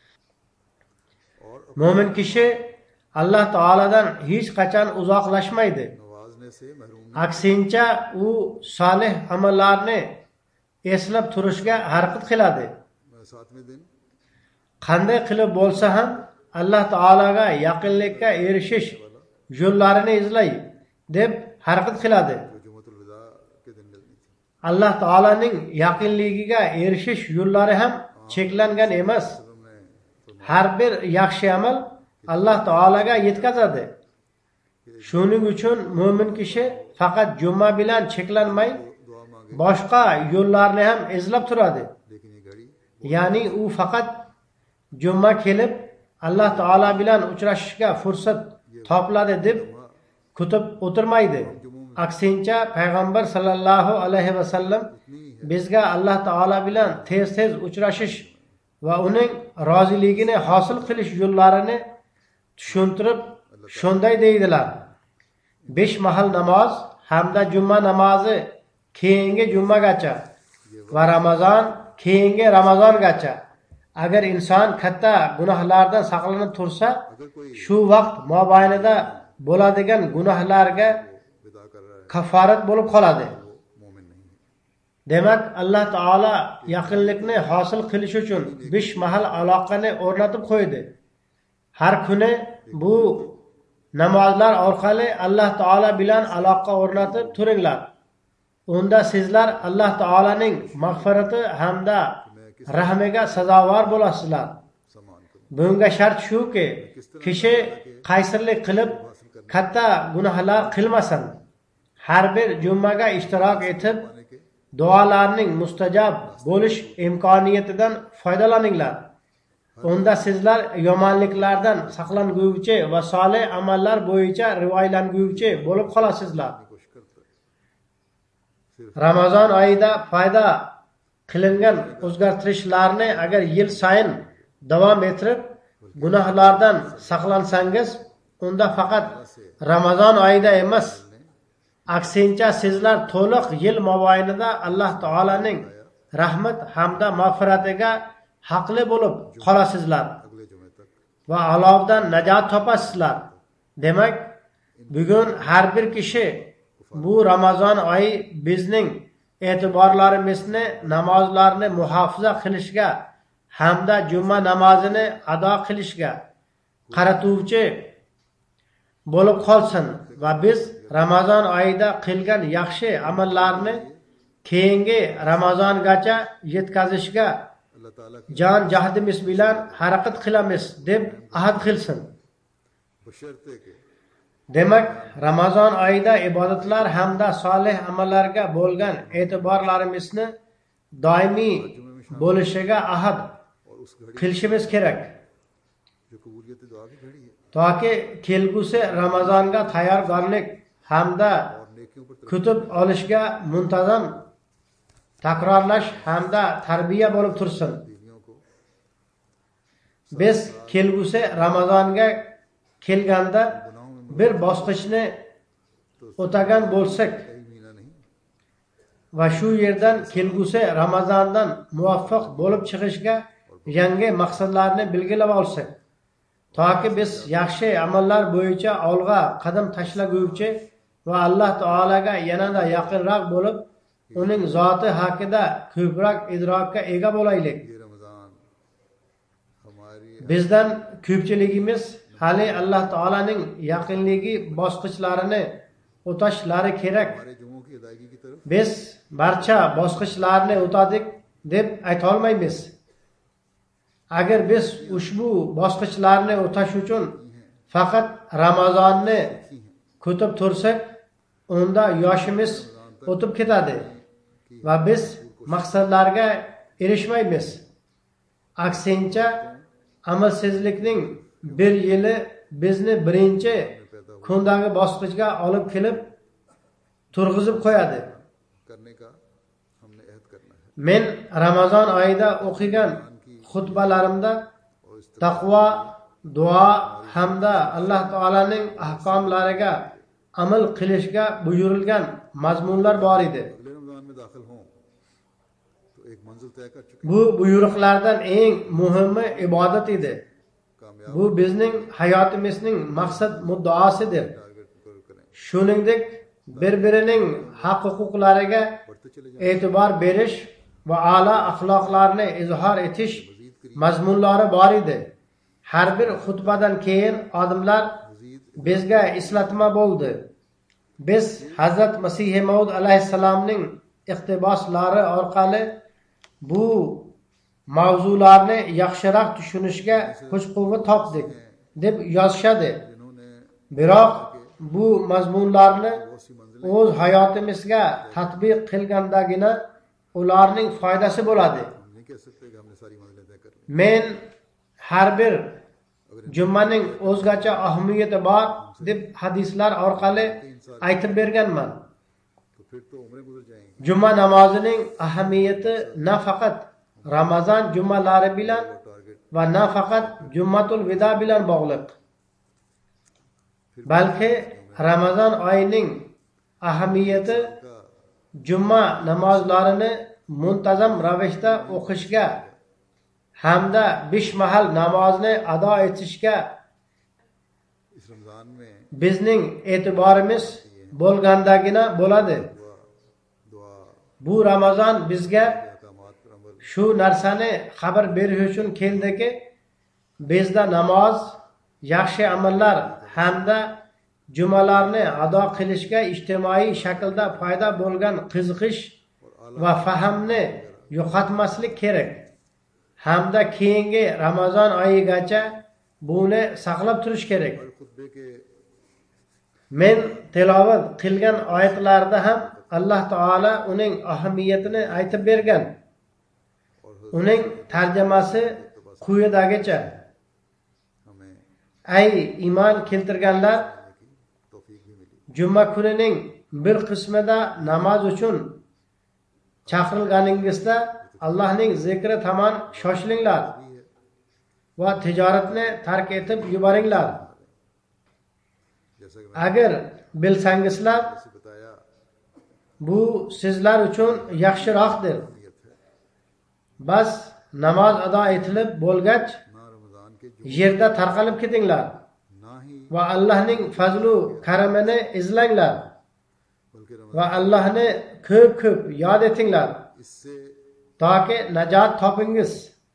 Speaker 1: और
Speaker 2: Mo'min kishi Alloh taoladan hech qachon uzoqlashmaydi.
Speaker 1: नवाजने से महरूम नहीं।
Speaker 2: Aksincha, u solih amallarni eslab turishga harakat qiladi.
Speaker 1: 7वें दिन
Speaker 2: Qanday qilib bo'lsa ham Alloh taolaga yaqinlikka erishish yo'llarini izlay deb harakat qiladi.
Speaker 1: जो जुम्मतुल विदा के दिन मिलनी थी,
Speaker 2: Alloh taolaning yaqinligiga erishish yo'llari ham cheklangan emas.
Speaker 1: हमने
Speaker 2: Har bir yaxshi amal Alloh taolaga yetkazadi. Shuning uchun mo'min kishi faqat juma bilan cheklanmay,
Speaker 1: दुआ मांगे,
Speaker 2: boshqa yo'llarni ham izlab turadi.
Speaker 1: लेकिन ये घड़ी
Speaker 2: Ya'ni u faqat juma kelib Alloh taolo bilan uchrashishga fursat topiladi deb kutib o'tirmaydi. Aksincha, payg'ambar sallallohu alayhi vasallam bizga Alloh taolo bilan tez-tez uchrashish va uning roziligini hosil qilish yo'llarini tushuntirib shunday deydilar: 5 mahal namoz hamda juma namozi keyingi jumagacha va Ramazon keyingi Ramazongacha. Agar inson katta gunohlardan saqlanib tursa,
Speaker 1: अगर कोई
Speaker 2: shu vaqt mobaynida bo'ladigan gunohlarga
Speaker 1: विदा कर रहा है
Speaker 2: kafforat bo'lib qoladi.
Speaker 1: वो मोमिन नहीं है।
Speaker 2: Demak, Alloh taolo yaqinlikni hosil qilish uchun 5 mahal aloqani o'rnatib qo'ydi. Har kuni bu namozlar orqali Alloh taolo bilan aloqa o'rnatib turinglar. Unda sizlar Alloh taolaning mag'firati hamda rahmiga sazovor bo'lasizlar.
Speaker 1: समान करूं,
Speaker 2: Bunga shart shuki, kishi qaysirlik qilib katta gunohlar qilmasin. Har bir jummaga ishtirok etib,
Speaker 1: पाने के
Speaker 2: duolarning mustajab bo'lish imkoniyatidan foydalaninglar. Unda sizlar yomonliklardan saqlanguvchi va solih amallar bo'yicha rivojlanguvchi bo'lib qolasizlar.
Speaker 1: कोशिश करता है।
Speaker 2: Ramazon oyida foyda qilingan o'zgartirishlarni agar yil sayin davom ettirib, gunohlardan saqlansangiz, unda faqat Ramazon oyida emas, aksincha sizlar to'liq yil mobaynida Alloh taolaning rahmat hamda mag'firatiga haqli bo'lib qolasizlar
Speaker 1: अगले जुमे तक
Speaker 2: va alovdan najot topasizlar. Demak, bugun har bir kishi bu Ramazon oyi bizning e'tiborlarimizni namozlarni muhofaza qilishga hamda juma namozini ado qilishga qaratuvchi bo'lib qolsin va biz Ramazon oyida qilgan yaxshi amallarni keyingi Ramazongacha yetkazishga
Speaker 1: अल्लाह ताला की
Speaker 2: jon jahdimiz bilan harakat qilamiz deb ahd qilsin.
Speaker 1: बशर्ते के
Speaker 2: Demak, Ramazon oyida ibodatlar hamda solih amallarga bo'lgan e'tiborlarimizni doimiy bo'lishiga ahd
Speaker 1: और उस घड़ी
Speaker 2: qilishimiz kerak.
Speaker 1: जो कबूलियत दुआ की घड़ी है
Speaker 2: Toki kelgusi Ramazonga tayyorgarlik hamda
Speaker 1: और नेकियों पर
Speaker 2: kutub olishga muntazam takrorlash hamda tarbiya bo'lib tursin.
Speaker 1: तब्दीलियों को
Speaker 2: Biz kelgusi Ramazonga kelganda
Speaker 1: गुनाहों में
Speaker 2: bir bosqichni o'tagan bo'lsak
Speaker 1: कई महीना नहीं
Speaker 2: va shu yerdan kelgusi Ramazondan muvaffaq bo'lib chiqishga yangi maqsadlarni belgilab olsak, toki biz yaxshi amallar bo'yicha olg'a qadam tashlaguncha va Alloh taolaga yanada yaqinroq bo'lib, uning zoti haqida ko'proq idrokka ega bo'laylik.
Speaker 1: ये रमजान हमारी
Speaker 2: Bizdan ko'pchiligimiz hali Alloh taolaning yaqinligi bosqichlarini o'tashlari kerak.
Speaker 1: हमारे जुमों की अदायगी की तरफ
Speaker 2: Biz barcha bosqichlarni o'tadik deb ayta olmaymiz. Agar biz ushbu bosqichlarni o'tash uchun faqat Ramazonni kutib tursak, unda yoshimiz o'tib ketadi va biz maqsadlarga erishmaymiz. Aksincha, amalsizlikning bir yili bizni birinchi kundagi bosqichga olib kelib turg'izib qo'yadi.
Speaker 1: करने का हमने अहद करना है
Speaker 2: Men Ramazon oyida o'qigan xutbalarimda
Speaker 1: और इस
Speaker 2: taqvo, duo hamda Alloh taolaning ahkomlariga amal qilishga buyurilgan mazmunlar bor edi.
Speaker 1: अगले रमजान में दाखिल हों तो एक मंजिल तय कर चुके
Speaker 2: Bu buyruqlardan eng muhimi ibodat edi.
Speaker 1: कामयाब
Speaker 2: Bu bizning hayotimizning maqsad muddaosidir.
Speaker 1: Target पर करें
Speaker 2: Shuningdek, bir-birining haq-huquqlariga
Speaker 1: बढ़ते चले जाएं
Speaker 2: e'tibor berish va a'lo axloqlarni izhor etish mazmunlari bor edi. Har bir xutbadan keyin odamlar
Speaker 1: मजीद
Speaker 2: bizga eslatma bo'ldi. Biz Hazrat Masih Maud alayhissalomning iqtiboslari orqali bu mavzularni yaxshiroq tushunishga kuch-quvvat topdik deb yozishadi.
Speaker 1: जिन्होंने
Speaker 2: Biroq bu mazmunlarni
Speaker 1: बहुत सी मंजिलें
Speaker 2: o'z hayotimizga tatbiq qilgandagina ularning foydasi bo'ladi.
Speaker 1: हम नहीं कह सकते कि हमने सारी मंजिलें तय कर ली
Speaker 2: Men har bir jummaning o'zgacha ahamiyati bor deb hadislar orqali aytib berganman.
Speaker 1: तो फिर तो उम्रें गुजर जाएंगी
Speaker 2: Juma namozining ahamiyati nafaqat Ramazon jummalari bilan
Speaker 1: वो target
Speaker 2: va nafaqat Jummatul Vido bilan bog'liq. Balki Ramazon oyining ahamiyati
Speaker 1: का
Speaker 2: juma namozlarini muntazam ravishda o'qishga hamda 5 mahal namozni ado etishga
Speaker 1: इस रमजान में
Speaker 2: bizning e'tiborimiz bo'lgandagina bo'ladi.
Speaker 1: दुआ
Speaker 2: Bu Ramazon bizga
Speaker 1: अहकामात पर अमल
Speaker 2: shu narsani xabar berish uchun keldiki, bizda namoz, yaxshi amallar hamda jumalarni ado qilishga ijtimoiy shaklda paydo bo'lgan qiziqish va fahamni yo'qotmaslik kerak. Hamda keyingi Ramazon oyigacha buni saqlab turish kerak.
Speaker 1: हर खुतबे के
Speaker 2: Men tilovat qilgan oyatlarda ham Alloh taolo uning ahamiyatini aytib bergan.
Speaker 1: और
Speaker 2: Uning tarjimasi quyidagicha:
Speaker 1: हमें
Speaker 2: Ay iymon keltirganlar,
Speaker 1: की तौफीक भी मिली
Speaker 2: juma kunining bir qismida namoz uchun chaqirilganingizda Allohning zikri tomon shoshilinglar va tijoratni tark etib yuboringlar.
Speaker 1: जैसा कि
Speaker 2: Agar bilsangizlar,
Speaker 1: मैंने बताया
Speaker 2: bu sizlar uchun yaxshiroqdir.
Speaker 1: नियत है
Speaker 2: Bas namoz ado etilib bo'lgach,
Speaker 1: ना रमजान के जो
Speaker 2: yerda tarqalib ketinglar
Speaker 1: ना ही
Speaker 2: va Allohning fazlu karamini izlanglar
Speaker 1: बल्कि
Speaker 2: va Allohni ko'p-ko'p yod etinglar,
Speaker 1: इससे
Speaker 2: toki najot topingiz.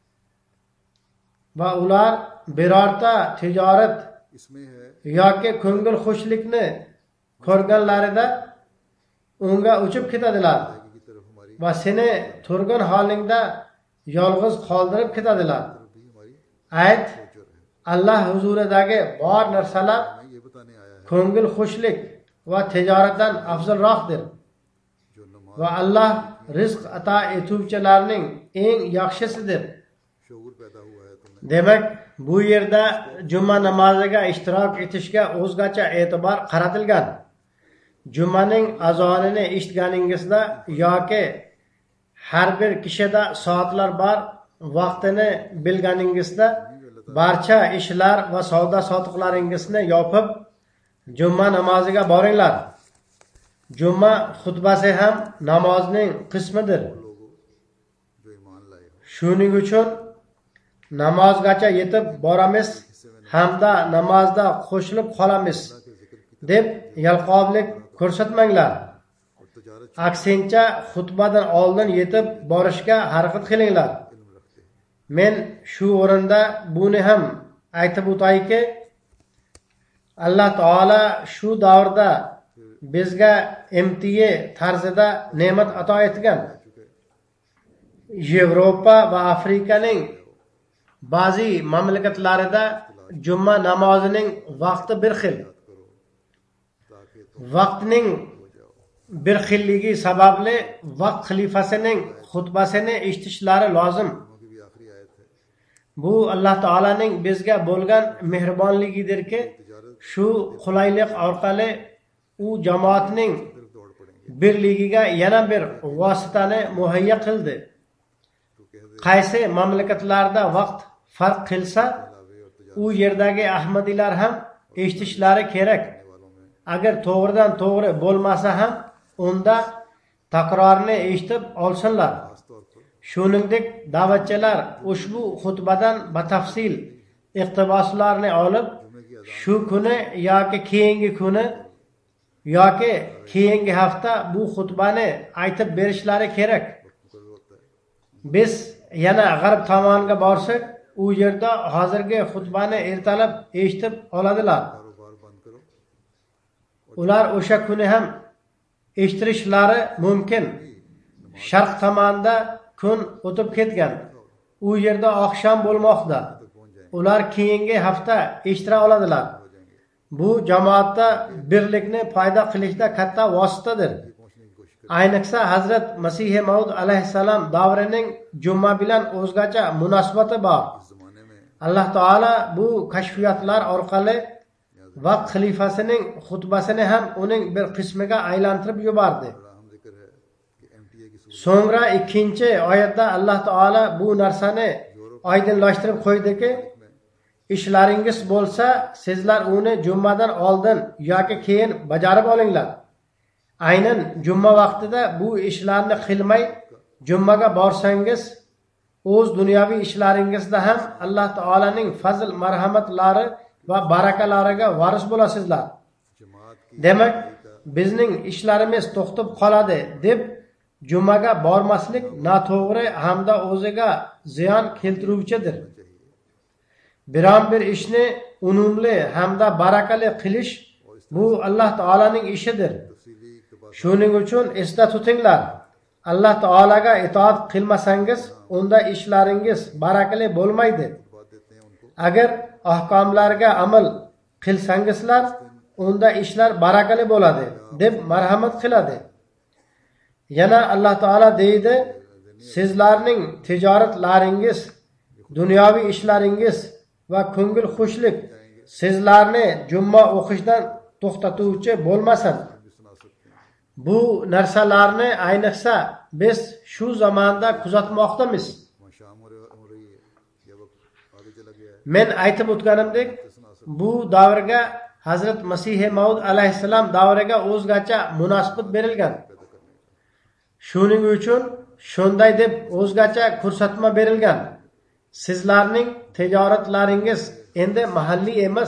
Speaker 2: Va ular birorta tijorat
Speaker 1: इसमें है
Speaker 2: yoki ko'ngil xushlikni ko'rganlarida unga uchib ketadilar
Speaker 1: की तरफ हमारी
Speaker 2: va seni turgan holingda yolg'iz qoldirib ketadilar.
Speaker 1: भी हमारी
Speaker 2: Ayt,
Speaker 1: जो है
Speaker 2: Allah huzuridagi bor narsalar
Speaker 1: हमें ये बताने आया है
Speaker 2: ko'ngil xushlik va tijoratdan afzalroqdir
Speaker 1: जो नमाज
Speaker 2: va Allah rizq ato etuvchilarning eng yaxshisidir.
Speaker 1: शऊर पैदा हुआ है तुम्हें
Speaker 2: Demak, bu yerda juma namoziga ishtirok etishga o'zgacha e'tibor qaratilgan. Jumaning azonini eshitganingizda yoki har bir kishida soatlar bor vaqtini bilganingizda barcha ishlar va savdo sotiqlaringizni yopib juma namoziga boringlar. Juma xutbasi ham namozning qismidir.
Speaker 1: लोगों जो ईमान लाए हो
Speaker 2: Shuning uchun namozgacha yetib boramiz hamda namozda qo'shilib qolamiz deb yalqovlik ko'rsatmanglar.
Speaker 1: और तजारत
Speaker 2: Aksincha xutbadan oldin yetib borishga harakat qilinglar.
Speaker 1: इल्म रखते हैं
Speaker 2: Men shu o'rinda buni ham aytib o'tayki, Alloh taolo shu davrda bizga imtiye tarzida ne'mat ato etgan. Yevropa va Afrikaning ba'zi mamlakatlarida juma namozining vaqti bir xil.
Speaker 1: ताकि
Speaker 2: Vaqtning bir xilligi sababli vaqt xalifasining xutbasini eshitishlari lozim.
Speaker 1: की भी आखिरी आयत है
Speaker 2: Bu Alloh taolaning bizga bo'lgan mehribonligidirki, shu qulaylik orqali u jamoatning
Speaker 1: सिर्फ दौड़ पड़ेंगे
Speaker 2: birligiga yana bir vositani muhayyo qildi.
Speaker 1: तो कह दे
Speaker 2: Qaysi mamlakatlarda vaqt farq qilsa,
Speaker 1: लावे और तजारत
Speaker 2: u yerdagi ahmadiylar ham eshitishlari kerak.
Speaker 1: वालों में
Speaker 2: Agar to'g'ridan to'g'ri bo'lmasa ham unda takrorni eshitib olsinlar.
Speaker 1: खास तौर पर
Speaker 2: Shuningdek, da'vatchilar ushbu xutbadan batafsil iqtiboslarni olib, shu kuni yoki keyingi kuni yoki keyingi hafta bu xutbani aytib berishlari kerak.
Speaker 1: मुकर्रर होता है
Speaker 2: Biz yana g'arb tomoniga borsak, u yerda hozirgi xutbani ertalab eshitib oladilar.
Speaker 1: कारोबार बंद करो
Speaker 2: Ular o'sha kuni ham eshitirishlari mumkin. Sharq tomonda kun o'tib ketgan. U yerda oqshom bo'lmoqda. Ular keyingi hafta eshitira oladilar. Bu jamoatda birlikni paydo qilishda katta vositadir.
Speaker 1: पहुंचने की कोशिश
Speaker 2: Ayniqsa Hazrat Masih Maud alayhissalom davrining juma bilan o'zgacha munosabati bor.
Speaker 1: इस जमाने में
Speaker 2: Alloh taolo bu kashfiyotlar orqali vaqt xalifasining xutbasini ham uning bir qismiga aylantirib yubordi.
Speaker 1: बड़ा अहम जिक्र है कि एमटीए की सूरत
Speaker 2: So'ngra ikkinchi oyatda Alloh taolo bu narsani oydinlashtirib qo'ydiki, ishlaringiz bo'lsa, sizlar uni jummadan oldin yoki keyin bajarib olinglar. Aynan juma vaqtida bu ishlarni qilmay jummaga borsangiz, o'z dunyoviy ishlaringizda ham Alloh taolaning fazl marhamatlari va barakalariga varis bo'lasizlar.
Speaker 1: जमात की
Speaker 2: Demak, bizning ishlarimiz to'xtab qoladi deb jumaga bormaslik noto'g'ri hamda o'ziga ziyon keltiruvchidir. Biron bir ishni unumli hamda barakali qilish bu Alloh taolaning ishidir.
Speaker 1: तफसीली इक़्तिबास
Speaker 2: Shuning uchun esda tutinglar. Alloh taolaga itoat qilmasangiz, unda ishlaringiz barakali bo'lmaydi.
Speaker 1: बात देते हैं उनको
Speaker 2: Agar ahkomlarga amal qilsangizlar, unda ishlar barakali bo'ladi deb marhamat qiladi. Yana Alloh taolo deydi, sizlarning tijoratlaringiz, dunyoviy ishlaringiz va ko'ngil xushlik sizlarni juma o'qishdan to'xtatuvchi bo'lmasin.
Speaker 1: भी सुना सकते हैं
Speaker 2: Bu narsalarni ayniqsa biz shu zamonda kuzatmoqdamiz.
Speaker 1: वहाँ शाम हो रही है ये वक्त आगे चला गया है
Speaker 2: Men aytib o'tganimdek, bu davrga Hazrat Masih Maud alayhissalom davriga o'zgacha munosabat berilgan. Shuning uchun shunday deb o'zgacha ko'rsatma berilgan. Sizlarning tijoratlaringiz endi mahalliy emas.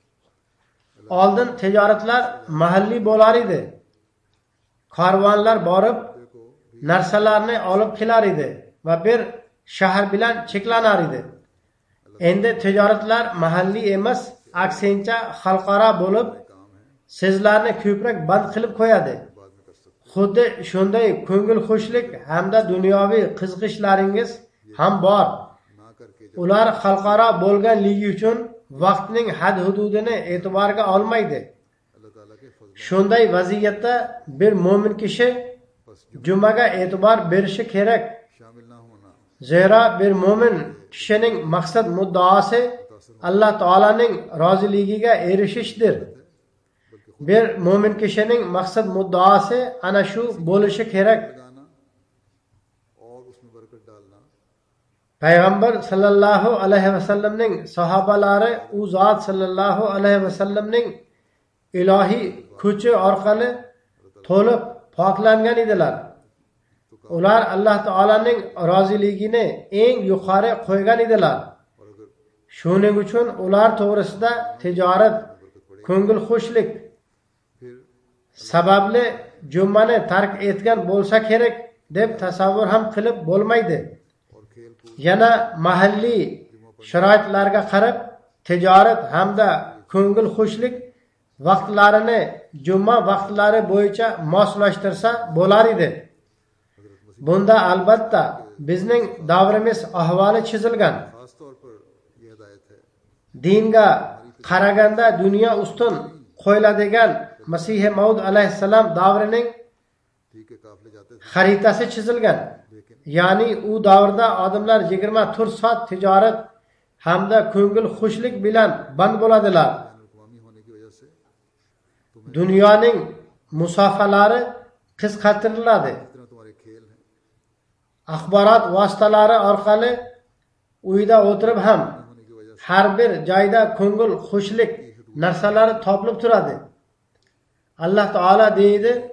Speaker 2: Oldin tijoratlar mahalliy bo'lar edi. Karvonlar borib narsalarni olib kelar edi va bir shahar bilan cheklanar edi. Endi tijoratlar mahalliy emas, aksincha xalqaro bo'lib, sizlarni ko'proq band qilib qo'yadi.
Speaker 1: बाद में कर सकते
Speaker 2: Xuddi shunday ko'ngil xushlik hamda dunyoviy qiziqishlaringiz ham bor.
Speaker 1: ना करके जब
Speaker 2: Ular xalqaro bo'lganligi uchun vaqtning had hududini e'tiborga olmaydi.
Speaker 1: अल्लाह ताला के फजल
Speaker 2: Shunday vaziyatda bir mo'min kishi
Speaker 1: बस
Speaker 2: jumaga e'tibor berishi kerak.
Speaker 1: शामिल ना होना
Speaker 2: Zero bir mo'min kishining maqsad muddaosi Alloh taolaning roziligiga erishishdir. Bir mo'min kishining maqsad muddaosi ana shu bo'lishi kerak.
Speaker 1: लगाना और उसमें बरकत डालना
Speaker 2: Payg'ambar sallallohu alayhi vasallamning sahobalari u zot sallallohu alayhi vasallamning ilohiy kuchi orqali to'liq poklangan edilar. Ular Alloh taolaning roziligini eng yuqori qo'ygan edilar.
Speaker 1: और अगर
Speaker 2: Shuning uchun ular to'g'risida tijorat, ko'ngil xushlik
Speaker 1: फिर
Speaker 2: sababli jummani tark etgan bo'lsa kerak deb tasavvur ham qilib bo'lmaydi.
Speaker 1: और खेल कूद
Speaker 2: Yana mahalliy sharoitlarga qarab tijorat hamda ko'ngil xushlik vaqtlarini juma vaqtlari bo'yicha moslashtirsa bo'lar edi. Bunda albatta bizning davrimiz ahvoli chizilgan.
Speaker 1: खास तौर पर यह हिदायत है
Speaker 2: Dinga qaraganda dunyo ustun qo'yiladigan Masih Maud alayhissalom davrining
Speaker 1: ठीक है काफले जाते थे
Speaker 2: xaritasi chizilgan. Ya'ni u davrda odamlar 24 soat tijorat hamda ko'ngil xushlik bilan band bo'ladilar.
Speaker 1: अक़वामी होने की वजह से
Speaker 2: Dunyoning musofalari qisqartiriladi.
Speaker 1: इतना तुम्हारे खेल हैं
Speaker 2: Axborot vositalari orqali uyda o'tirib ham
Speaker 1: होने की वजह
Speaker 2: har bir joyda ko'ngil xushlik narsalari topilib turadi. Alloh taolo deydi,
Speaker 1: से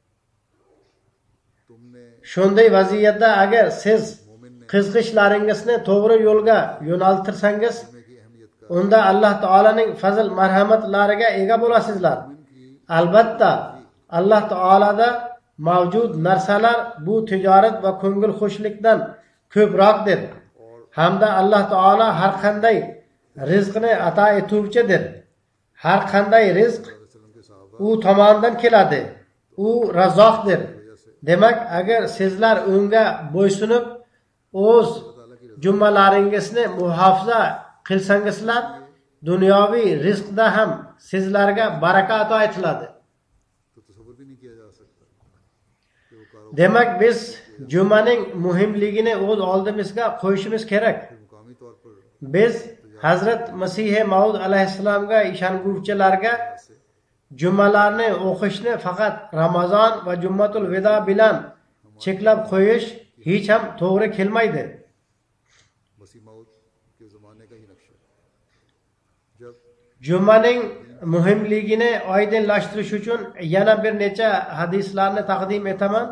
Speaker 1: तुमने
Speaker 2: shunday vaziyatda agar siz
Speaker 1: मोमिन ने
Speaker 2: qiziqishlaringizni to'g'ri yo'lga yo'naltirsangiz,
Speaker 1: समय की अहमियत का
Speaker 2: unda Alloh taolaning fazl marhamatlariga ega bo'lasizlar. Albatta Alloh taolada mavjud narsalar bu tijorat va ko'ngil xushlikdan ko'proqdir. Hamda Alloh taolo har qanday rizqni ato etuvchidir. Har qanday rizq
Speaker 1: वसल्लम के साहबा
Speaker 2: u tomonidan keladi. U razzoqdir. Demak, agar sizlar unga bo'ysunib o'z jummalaringizni muhofaza qilsangizlar, dunyoviy rizqda ham sizlarga baraka ato etiladi.
Speaker 1: तो तसव्वुर भी नहीं किया जा सकता कि वो कारोबार
Speaker 2: Demak, biz jummaning muhimligini o'z oldimizga qo'yishimiz kerak.
Speaker 1: मुकामी तौर पर
Speaker 2: Biz Hazrat Masih Maud alayhissalomga ishonguvchilarga jummalarni o'qishni faqat Ramazon va Jummatul Vido bilan cheklab qo'yish hech ham to'g'ri kelmaydi.
Speaker 1: मसीह मौद के ज़माने का ही नक्शा है जब
Speaker 2: Jummaning muhimligini oydinlashtirish uchun yana bir necha hadislarni taqdim etaman.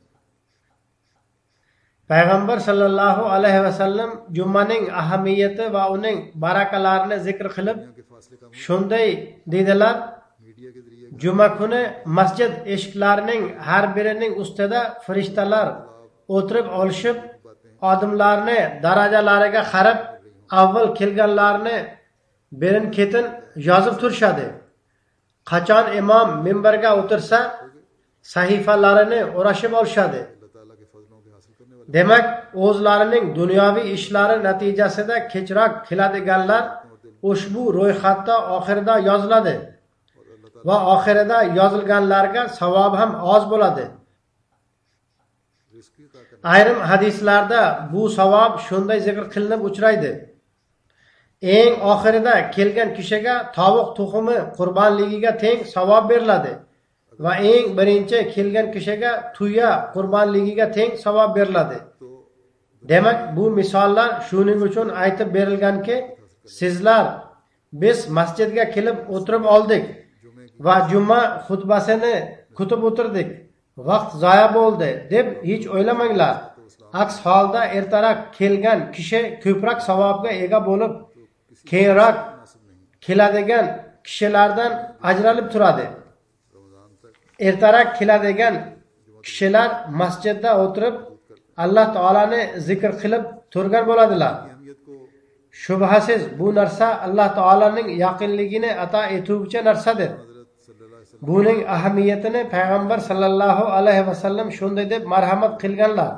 Speaker 2: Payg'ambar sallallohu alayhi vasallam jummaning ahamiyati va uning barakalarini zikr qilib,
Speaker 1: दुनिया के फासले का
Speaker 2: shunday dedilar:
Speaker 1: मीडिया के जरिए
Speaker 2: Juma kuni masjid eshiklarining har birining ustida farishtalar o'tirib olishib, odamlarni darajalariga qarab, avval kelganlarni berin-ketin yozib turishadi. Qachon imom minbarga o'tirsa, sahifalarini o'rashib olishadi.
Speaker 1: अल्लाह ताला के फजलों के हासिल करने वाले
Speaker 2: Demak, o'zlarining dunyoviy ishlari natijasida kechroq keladiganlar ushbu ro'yxatda oxirida yoziladi va oxirida yozilganlarga savob ham oz bo'ladi.
Speaker 1: Risk की ताकत
Speaker 2: Ayrim hadislarda bu savob shunday zikr qilinib uchraydi. Eng oxirida kelgan kishiga tovuq tuxumi qurbonligiga teng savob beriladi va eng birinchi kelgan kishiga tuya qurbonligiga teng savob beriladi.
Speaker 1: तो
Speaker 2: Demak, bu misollar shuning uchun aytib berilganki, sizlar biz masjidga kelib o'tirib oldik va juma xutbasini kutib o'tirdik. Vaqt zoya bo'ldi deb hech o'ylamanglar. Aks holda ertaroq kelgan kishi ko'proq savobga ega bo'lib, keyinroq keladigan kishilardan ajralib turadi.
Speaker 1: Ramzan तक
Speaker 2: Ertaroq keladigan kishilar masjidda o'tirib Alloh taolani zikr qilib turgan bo'ladilar.
Speaker 1: अहमियत को
Speaker 2: Shubhasiz bu narsa Alloh taolaning yaqinligini ato etuvchi narsadir.
Speaker 1: हज़रत सल्लल्लाहु
Speaker 2: buning ahamiyatini payg'ambar sallallohu alayhi vasallam shunday deb marhamat qilganlar.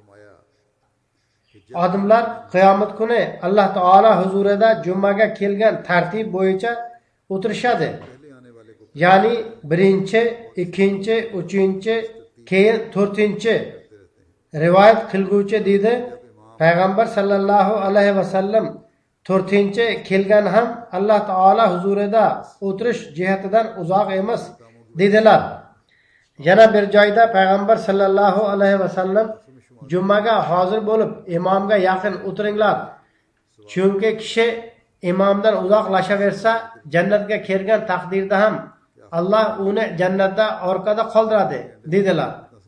Speaker 2: Odamlar qiyomat kuni Alloh taolo huzurida jumaga kelgan tartib bo'yicha o'tirishadi. Ya'ni birinchi, ikkinchi, uchinchi, keyin to'rtinchi rivoyat qilguvchi deydi payg'ambar sallallohu alayhi vasallam to'rtinchi kelgan ham Alloh taolo huzurida o'tirish jihatidan uzoq emas dedilar. Yana bir joyda payg'ambar sallallohu alayhi vasallam jumaga hozir bo'lib imomga yaqin o'tiringlar. Chunki kishi imomdan uzoqlashaversa jannatga kirgan taqdirda ham Allah uni jannatda orqada qoldiradi dedilar.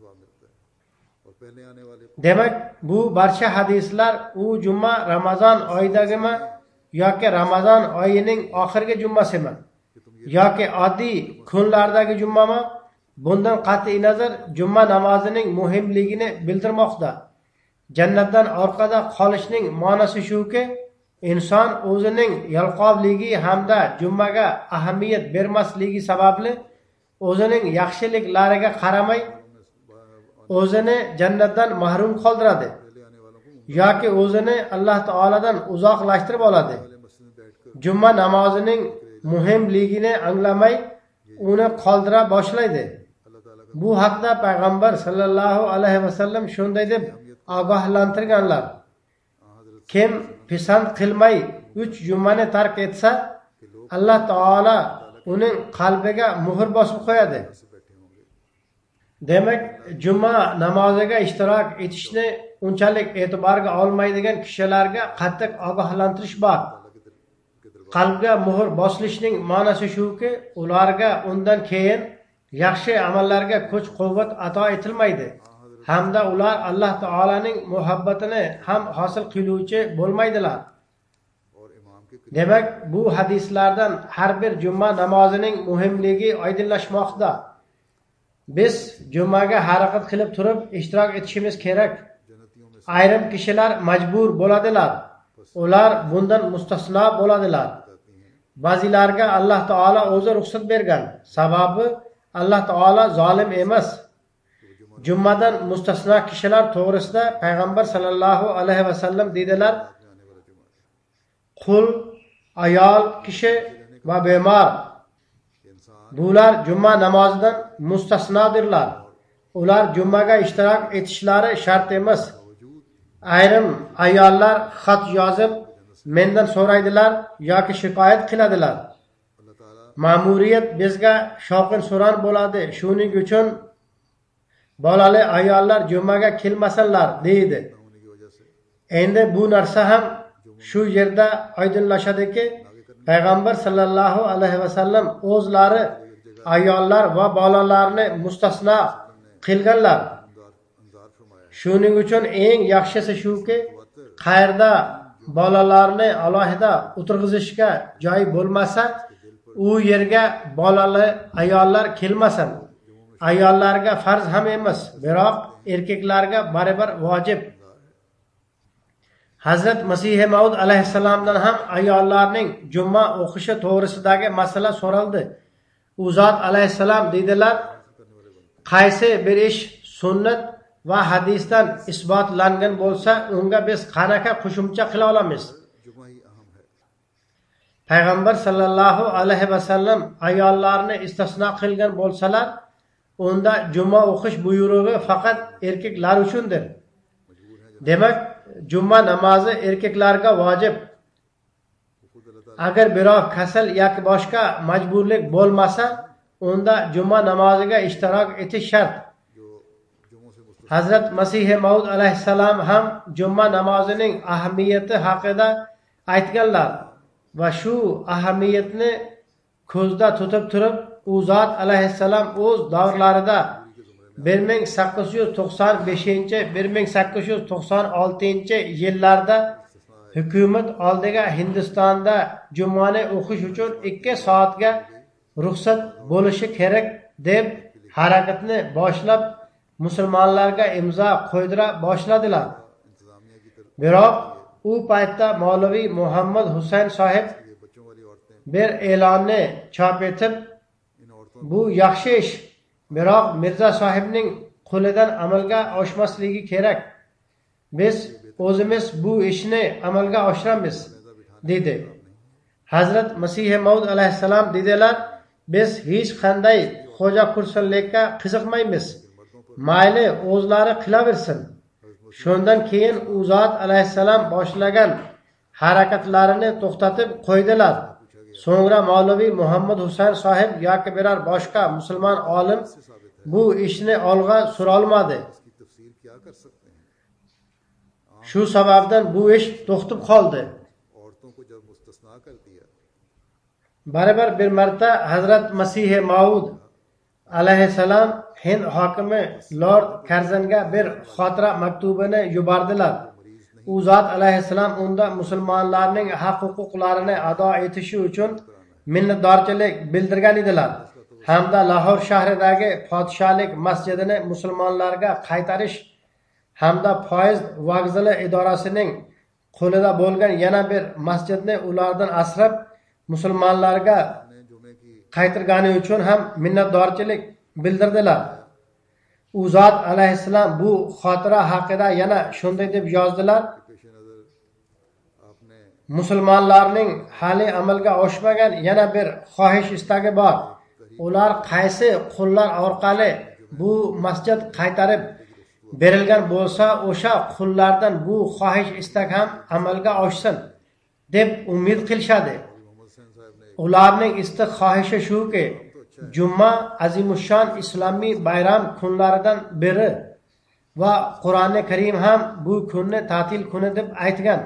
Speaker 2: Demak, bu barcha hadislar u juma Ramazon oyidagimi yoki Ramazon oyining oxirgi jumasimi yoki oddiy kunlardagi jumami? Bundan qat'iy nazar juma namozining muhimligini bildirmoqda. Jannatdan orqada qolishning ma'nosi shuki, inson o'zining yalqovligi hamda jumaga ahamiyat bermasligi sababli o'zining yaxshiliklariga qaramay o'zini jannatdan mahrum qoldiradi yoki o'zini Alloh taoladan uzoqlashtirib oladi. Juma namozining muhimligini anglamay uni qoldira boshlaydi. Bu haqda payg'ambar sallallohu alayhi vasallam shunday deb ogohlantirganlar: kim pisand qilmay 3 jumani tark etsa, Alloh taolo uning qalbiga muhr bosib qo'yadi. Demak, juma namoziga ishtirok etishni unchalik e'tiborga olmaydigan kishilarga qattiq ogohlantirish bor. Qalbga muhr bosilishning ma'nosi shuki, ularga undan keyin yaxshi amallarga kuch-quvvat ato etilmaydi hamda ular Alloh taolaning muhabbatini ham hosil qiluvchi bo'lmaydilar. Demak, bu hadislardan har bir juma namozining muhimligi oydinlashmoqda. Biz jumaga harakat qilib turib ishtirok etishimiz kerak. Ayrim kishilar majbur bo'ladilar. Ular bundan mustasno bo'ladilar. Ba'zilarga Alloh taolo o'zi ruxsat bergan. Sababi Alloh taolo zolim emas. Jummadan mustasno kishilar to'g'risida payg'ambar sallallohu alayhi vasallam dedilar: qul, ayol kishi va bemor bular juma namozidan mustasnodirlar. Ular jummaga ishtirok etishlari shart emas. Ayrim ayollar xat yozib mendan so'raydilar yoki shikoyat qiladilar. Ma'muriyat bizga shovqin-suron bo'ladi. Shuning uchun bolali ayollar jummaga kelmasinlar deydi. Endi bu narsa ham shu yerda oydinlashadiki, payg'ambar sallallohu alayhi vasallam o'zlari ayollar va bolalarni mustasno qilganlar. Shuning uchun eng yaxshisi shuki, qayerda bolalarni alohida o'tirg'izishga joy bo'lmasa, u yerga bolali ayollar kelmasin. Ayollarga farz ham emas, biroq erkaklarga baribir vojib. Hazrat Masih Maud alayhissalomdan ham ayollarning juma o'qishi to'g'risidagi masala so'raldi. U zot alayhissalom dedilar: qaysi bir ish sunnat va hadisdan isbotlangan bo'lsa, unga biz qanaqa qo'shimcha qila olamiz? Payg'ambar sallallohu alayhi vasallam ayollarni istisno qilgan bo'lsalar, unda juma o'qish buyrug'i faqat erkaklar uchundir. Demak, juma namozi erkaklarga vojib. Agar birov kasal yoki boshqa majburlik bo'lmasa, unda juma namoziga ishtirok etish shart. Hazrat Masih Maud alayhissalom ham juma namozining ahamiyati haqida aytganlar va shu ahamiyatni ko'zda tutib turib, u zot alayhissalom o'z davrlarida 1895-1896 yillarda hukumat oldiga Hindistonda jumani o'qish uchun 2 soatga ruxsat bo'lishi kerak deb harakatni boshlab musulmonlarga imzo qo'ydira boshladilar. Biroq u paytda Mavlaviy Muhammad Husayn sohib bir e'lonni chop etib, bu yaxshi ish, biroq Mirza sohibning qo'lidan amalga oshmasligi kerak. Biz o'zimiz bu ishni amalga oshiramiz, dedi. Hazrat Masih Maud alayhissalom dedilar, biz hech qanday xo'jaqursinlikka qiziqmaymiz. Mayli, o'zlari qilaversin. Shundan keyin u zot alayhissalom boshlagan harakatlarini to'xtatib qo'ydilar. So'ngra Mavlaviy Muhammad Husayn sohib yoki biror boshqa musulmon olim bu ishni olg'a surolmadi. Shu sababdan bu ish to'xtab qoldi. Baribir bir marta Hazrat Masih Maud alayhissalom Hind hokimi Lord Karzanga bir xotira maktubini yubordilar. U zot alayhissalom unda musulmonlarning haq-huquqlarini ado etishi uchun minnatdorchilik bildirgan edilar. Hamda Lahor shahridagi podshohlik masjidini musulmonlarga qaytarish hamda poyezd vokzali idorasining qo'lida bo'lgan yana bir masjidni ulardan asrab musulmonlarga qaytargani uchun ham minnatdorchilik bildirdilar. U zot alayhissalom bu xotira haqida yana shunday deb yozdilar: musulmonlarning hali amalga oshmagan yana bir xohish istagi bor. Ular qaysi qullar orqali bu masjid qaytarib berilgan bo'lsa, o'sha qullardan bu xohish istak ham amalga oshsin deb umid qilishadi. Ularning istak xohishi shuki, Juma azimushon islomiy bayram kunlaridan biri va Qur'oni Karim ham bu kunni ta'til kuni deb aytgan.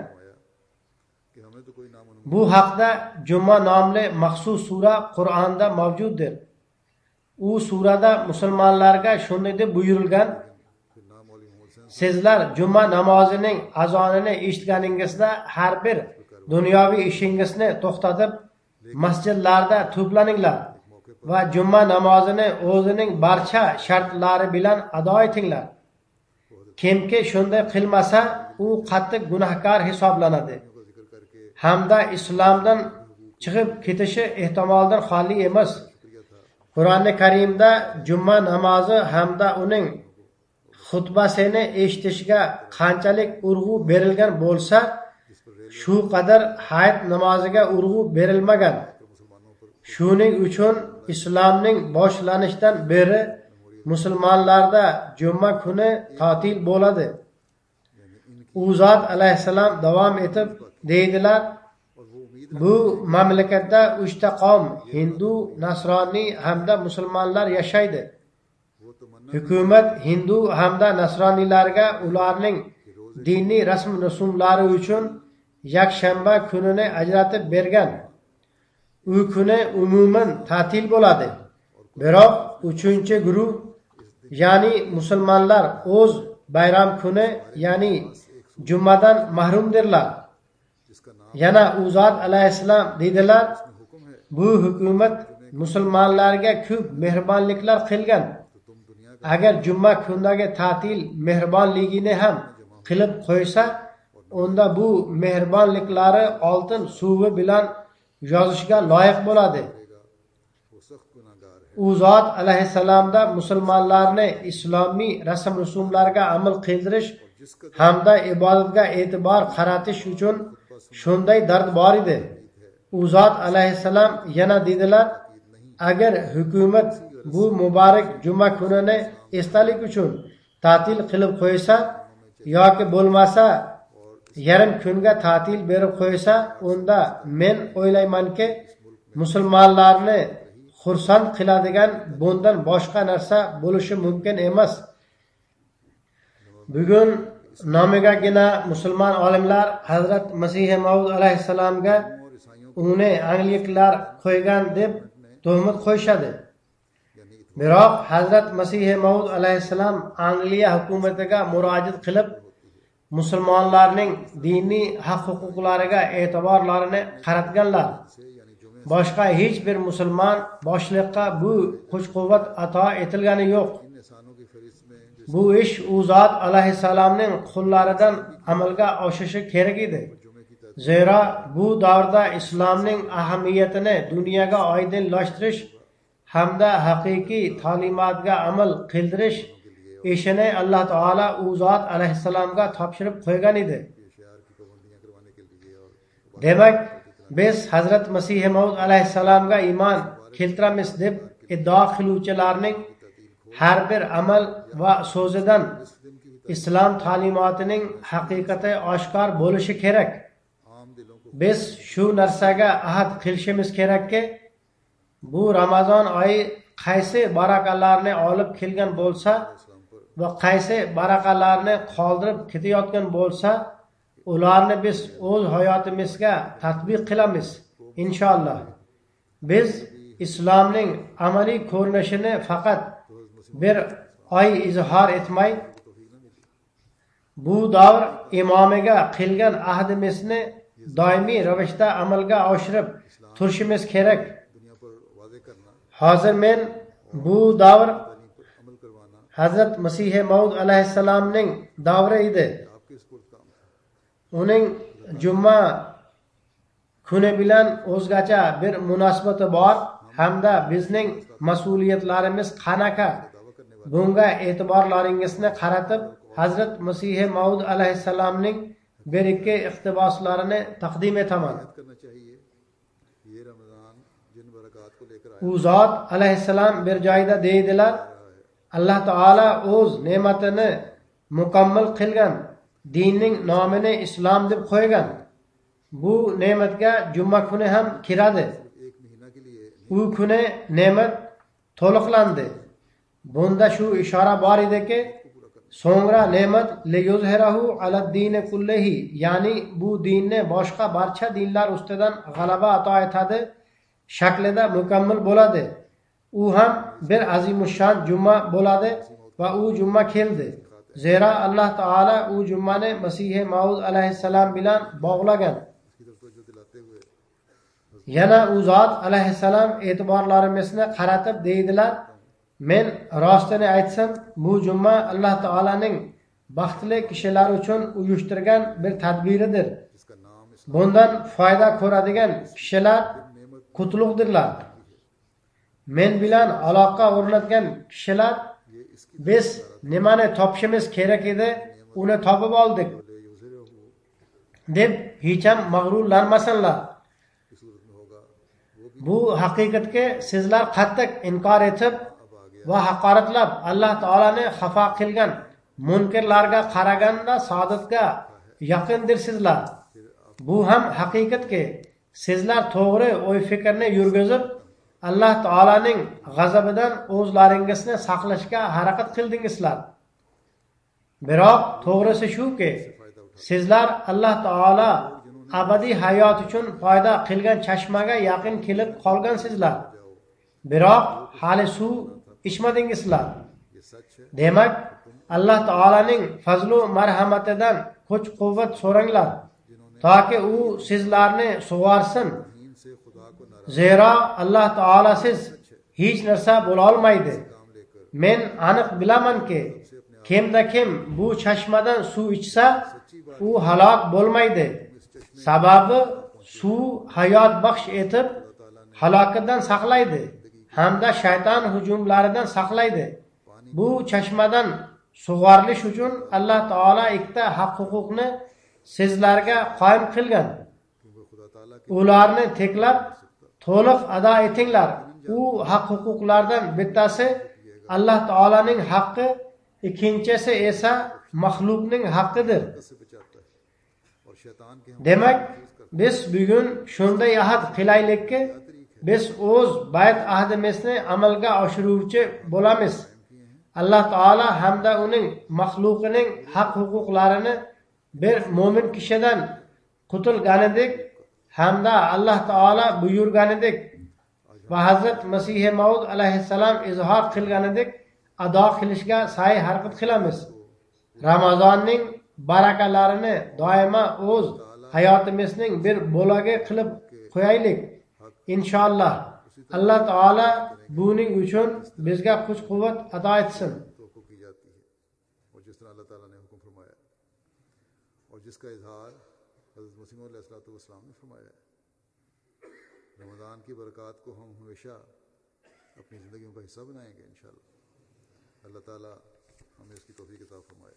Speaker 2: Bu haqda Juma nomli maxsus sura Qur'onda mavjuddir. U surada musulmonlarga shunday deb buyurilgan: sizlar Juma namozining azonini eshitganingizda har bir dunyoviy ishingizni to'xtatib masjidlarda to'planinglar va Juma namozini o'zining barcha shartlari bilan ado etinglar. Kimki shunday qilmasa, u qattiq gunohkor hisoblanadi hamda islomdan chiqib ketishi ehtimoldan xoli emas. Qur'oni Karimda Juma namozi hamda uning xutbasini eshitishga qanchalik urg'u berilgan bo'lsa, shu qadar hayit namoziga urg'u berilmagan. Shuning uchun islomning boshlanishidan beri musulmonlarda Juma kuni ta'til bo'ladi. U zot alayhissalom davom etib deydilar: bu mamlakatda 3 ta qavm, Hindu, Nasroniy hamda musulmonlar yashaydi. Hukumat Hindu hamda Nasroniylarga ularning diniy rasm-rusumlari uchun yakshanba kunini ajratib bergan. U kuni umuman ta'til bo'ladi. Biroq 3-guruh, ya'ni musulmonlar o'z bayram kuni, ya'ni Jumadan mahrumdirlar. Yana u zot alayhissalom dedilar: bu hukumat musulmonlarga ko'p mehribonliklar qilgan. Agar Juma kunidagi ta'til mehribonligini ham qilib qo'ysa, unda bu mehribonliklari oltin suvi bilan yozishga loyiq bo'ladi. U zot alayhissalomda musulmonlarni islomiy rasm-rusumlarga amal qildirish hamda ibodatga e'tibor qaratish uchun shunday dard bor edi. U zot alayhissalom yana dedilar: agar hukumat bu muborak Juma kunini esdalik uchun ta'til qilib qo'ysa yoki bo'lmasa yarim kunga ta'til berib qo'ysa, unda men o'ylaymanki, musulmonlarni xursand qiladigan bundan boshqa narsa bo'lishi mumkin emas. Bugun nomigagina musulmon olimlar Hazrat Masih Maud alayhissalomga uni angliklar qo'ygan deb tuhmat qo'yishadi. Biroq Hazrat Masih Maud alayhissalom Angliya hukumatiga murojaat qilib, musulmonlarning diniy haq-huquqlariga e'tiborlarini qaratganlar. Boshqa hech bir musulmon boshliqqa bu kuch-quvvat ato etilgani yo'q. Bu ish u zot alayhissalomning qullaridan amalga oshishi kerak edi. Zero bu davrda islomning ahamiyatini dunyoga oydinlashtirish hamda haqiqiy ta'limotga amal qildirish ishini Alloh taolo u zot alayhissalomga topshirib qo'ygan edi. Demak, biz Hazrat Masih Maud alayhissalomga iymon keltiramiz deb iddao qiluvchilarning har bir amal va so'zidan islom ta'limotining haqiqati oshkor bo'lishi kerak. Biz shu narsaga ahd qilishimiz kerakki, bu Ramazon oyi qaysi barakalarni olib kelgan bo'lsa va qaysi barakalarni qoldirib ketayotgan bo'lsa, ularni biz o'z hayotimizga tatbiq qilamiz inshaalloh. Biz islomning amaliy ko'rinishini faqat bir oy izhor etmay, bu davr imomiga qilgan ahdimizni doimiy ravishda amalga oshirib turishimiz kerak. Hozir men bu davr Hazrat Masih Maud alayhissalomning davri edi. Uning juma kuni bilan o'zgacha bir munosabati bor hamda bizning mas'uliyatlarimiz qanaqa, bunga e'tiborlaringizni qaratib Hazrat Masih Maud alayhissalomning bir ikki iqtiboslarini taqdim etaman. U zot alayhissalom bir joyda deydilar, Alloh taolo o'z ne'matini mukammal qilgan dinning nomini islom deb qo'ygan. Bu ne'matga juma kuni ham kiradi. U kuni ne'mat to'liqlandi. Bunda shu ishora bor ediki, so'ngra ne'mat liyuzhirahu ala dini kullihi, ya'ni bu dinni boshqa barcha dinlar ustidan g'alaba ato etadi shaklida mukammal bo'ladi. U ham bir azimushon juma bo'ladi va u juma keldi. Zira Alloh taolo u jumani Masih Maud alayhissalom bilan bog'lagan. Yana u zot alayhissalom e'tiborlarimizni qaratib deydilar, men rostini aytsam, bu juma Alloh taolaning baxtli kishilar uchun uyushtirgan bir tadbiridir. Bundan foyda ko'radigan kishilar qutlug'dirlar. Men bilan aloqa o'rnatgan kishilar biz nimani topishimiz kerak edi, uni topib oldik deb hech ham mag'rurlanmasinlar. Bu haqiqatga sizlar qattiq inkor etib va haqoratlab Alloh taolani xafa qilgan munkirlarga qaraganda saodatga yaqindirsizlar. Bu ham haqiqatki sizlar to'g'ri o'y fikrni yurgizib Alloh taolaning g'azabidan o'zlaringizni saqlashga harakat qildingizlar. Biroq to'g'risi shuki, sizlar Alloh taolo abadiy hayot uchun foyda qilgan chashmaga yaqin kelib qolgansizlar. Biroq hali suv ichmadingizlar. Demak, Alloh taolaning fazlu marhamatidan kuch-quvvat so'ranglar, toki u sizlarni sug'orsin. Zero Alloh taolasiz hech narsa bo'la olmaydi. Men aniq bilamanki, kimda kim bu chashmadan suv ichsa, u halok bo'lmaydi. Sababi suv hayot baxsh etib halokatdan saqlaydi hamda shayton hujumlaridan saqlaydi. Bu chashmadan sug'orilish uchun Alloh taolo ikkita haq-huquqni sizlarga qoyim qilgan. Ularni teklab to'liq ado etinglar. U haq-huquqlardan bittasi Alloh taolaning haqqi, ikkinchisi esa maxluqning haqqidir. Demak, biz bugun shunday ahd qilaylikki, biz o'z bayt ahdimizni amalga oshiruvchi bo'lamiz. Alloh taolo hamda uning maxluqining haq-huquqlarini bir mo'min kishidan qutilganidek hamda Alloh taolo buyurganidek va Hazrat Masih Maud alayhissalom izhor qilganidek ado qilishga sa'y harakat qilamiz. Ramazonning barakalarini doimo o'z hayotimizning bir bo'lagi qilib qo'yaylik inshaalloh. Alloh taolo buning uchun bizga kuch-quvvat ato etsin.
Speaker 1: जिसका इजहार हज़रत मसीह मौऊद अलैहिस्सलाम ने फरमाया है। रमज़ान की बरक़ात को हम हमेशा अपनी ज़िंदगियों का हिस्सा बनाएंगे इंशाअल्लाह। अल्लाह ताला हमें इसकी तौफीक अता फरमाए।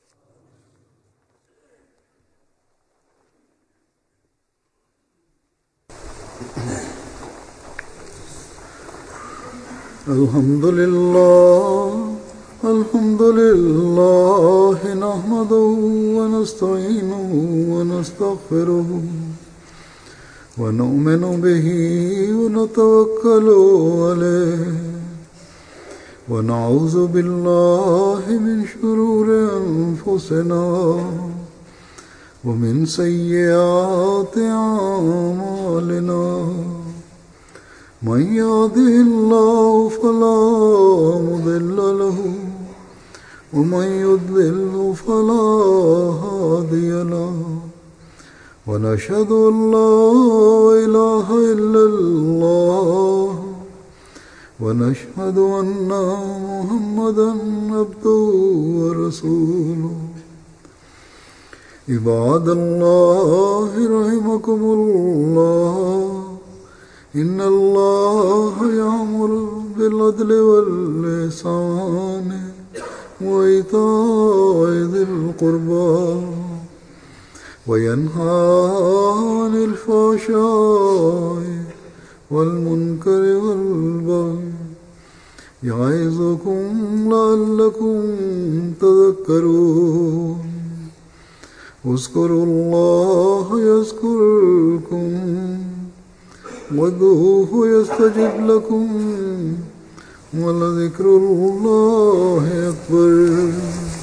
Speaker 1: अल्हम्दुलिल्लाह नहमदुहु व नस्तईनुहु व नस्तगफिरुहु व नु'मिनु बिही व नतवक्कलु अलैहि व नऊज़ु बिल्लाहि मिन शुरूरि अनफुसिना व मिन सय्यिआति अअमालिना। मन यहदिहिल्लाहु फला मुदिल्ल लहु व मन युद्लिल्हु फला हादिय लहु व नशहदु अन ला इलाहा इल्लल्लाह व नशहदु अन्ना मुहम्मदन अब्दुहु व रसूलुहु। इबादल्लाहि रहिमकुमुल्लाह इन्नल्लाह यअमुरु बिल-अद्लि वल-इहसानि व ईताइ ज़िल क़ुर्बा व यन्हा अनिल फ़हशाइ वल मुनकरि वल बग़य य'iज़ुकुम लअल्लकुम तज़क्करून। उज़्कुरुल्लाह यज़्कुरुकुम वद्'ऊहु यस्तजिब लकुम व लज़िक्रुल्लाहि अकबर।